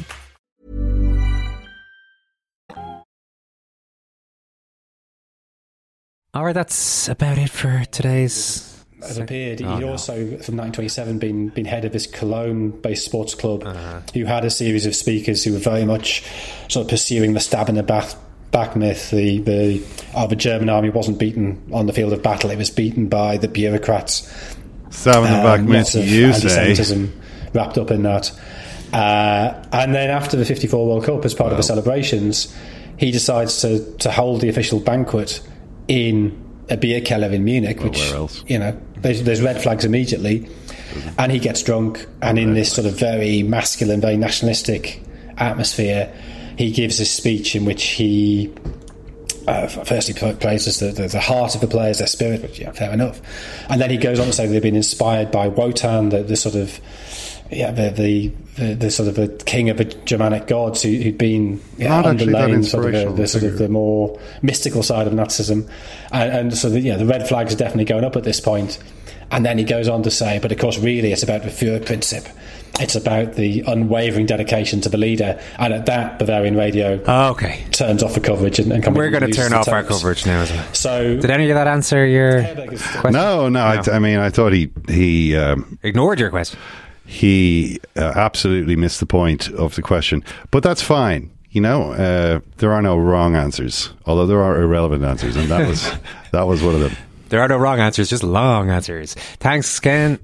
All right, that's about it for today's. Has appeared. Oh, He'd no. also, from nineteen twenty-seven, been been head of this Cologne-based sports club, uh-huh. who had a series of speakers who were very much sort of pursuing the stab in the back, back myth. The the oh, the German army wasn't beaten on the field of battle; it was beaten by the bureaucrats. Stab in the back um, myth, lots of you anti-Semitism say. wrapped up in that. Uh, and then after the fifty-four World Cup, as part wow. of the celebrations, he decides to to hold the official banquet in a beer keller in Munich, well, which, where else? you know, there's, there's red flags immediately. And he gets drunk, and in this sort of very masculine, very nationalistic atmosphere, he gives a speech in which he uh, firstly praises the, the, the heart of the players, their spirit, which, yeah, fair enough. And then he goes on to say they've been inspired by Wotan, the, the sort of yeah, the, the the the sort of the king of the Germanic gods who, who'd been yeah, underlaying sort of the, the sort of the more mystical side of Nazism, and, and so the, yeah, the red flags are definitely going up at this point. And then he goes on to say, but of course, really, it's about the Führerprinzip. It's about the unwavering dedication to the leader. And at that, Bavarian Radio oh, okay. turns off the coverage. And, and we're going to turn off our coverage now as well. So, did any of that answer your question? No, no. no. I, I mean, I thought he he um, ignored your question. He uh, absolutely missed the point of the question, but that's fine. You know, uh, there are no wrong answers, although there are irrelevant answers, and that was that was one of them. There are no wrong answers, just long answers. Thanks, Ken.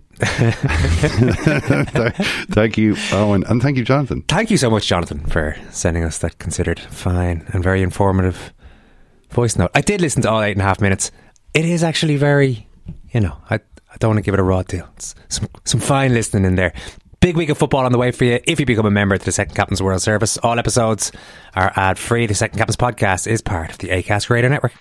Thank you, Owen, and thank you, Jonathan. Thank you so much, Jonathan, for sending us that considered fine and very informative voice note. I did listen to all eight and a half minutes. It is actually very, you know, I, I don't want to give it a raw deal. It's some some fine listening in there. Big week of football on the way for you if you become a member of the Second Captain's World Service. All episodes are ad-free. The Second Captain's podcast is part of the Acast Radio Network.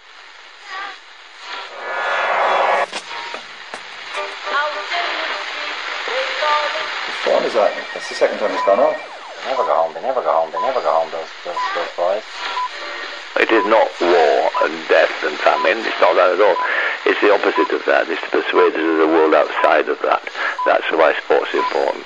What is that? That's the second time it's gone off. They never go home, they never go home, they never go home, those, those, those boys. It is not war and death and famine. It's not that at all. It's the opposite of that. It's to persuade us of the world outside of that. That's why sport's important.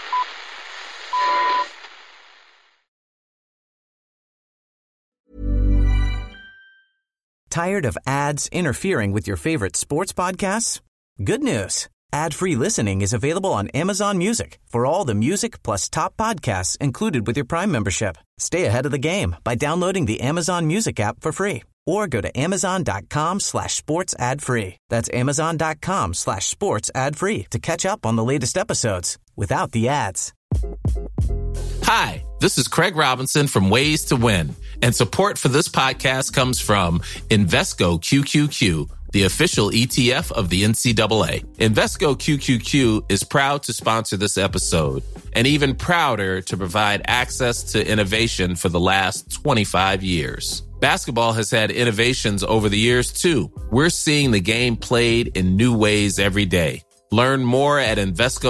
Tired of ads interfering with your favorite sports podcasts? Good news. Ad-free listening is available on Amazon Music for all the music plus top podcasts included with your Prime membership. Stay ahead of the game by downloading the Amazon Music app for free or go to amazon.com slash sports ad free. That's amazon.com slash sports ad free to catch up on the latest episodes without the ads. Hi, this is Craig Robinson from Ways to Win, and support for this podcast comes from Invesco Q Q Q, the official E T F of the N C double A. Invesco Q Q Q is proud to sponsor this episode and even prouder to provide access to innovation for the last twenty-five years. Basketball has had innovations over the years, too. We're seeing the game played in new ways every day. Learn more at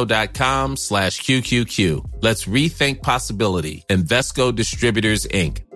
Invesco.com slash QQQ. Let's rethink possibility. Invesco Distributors, Incorporated.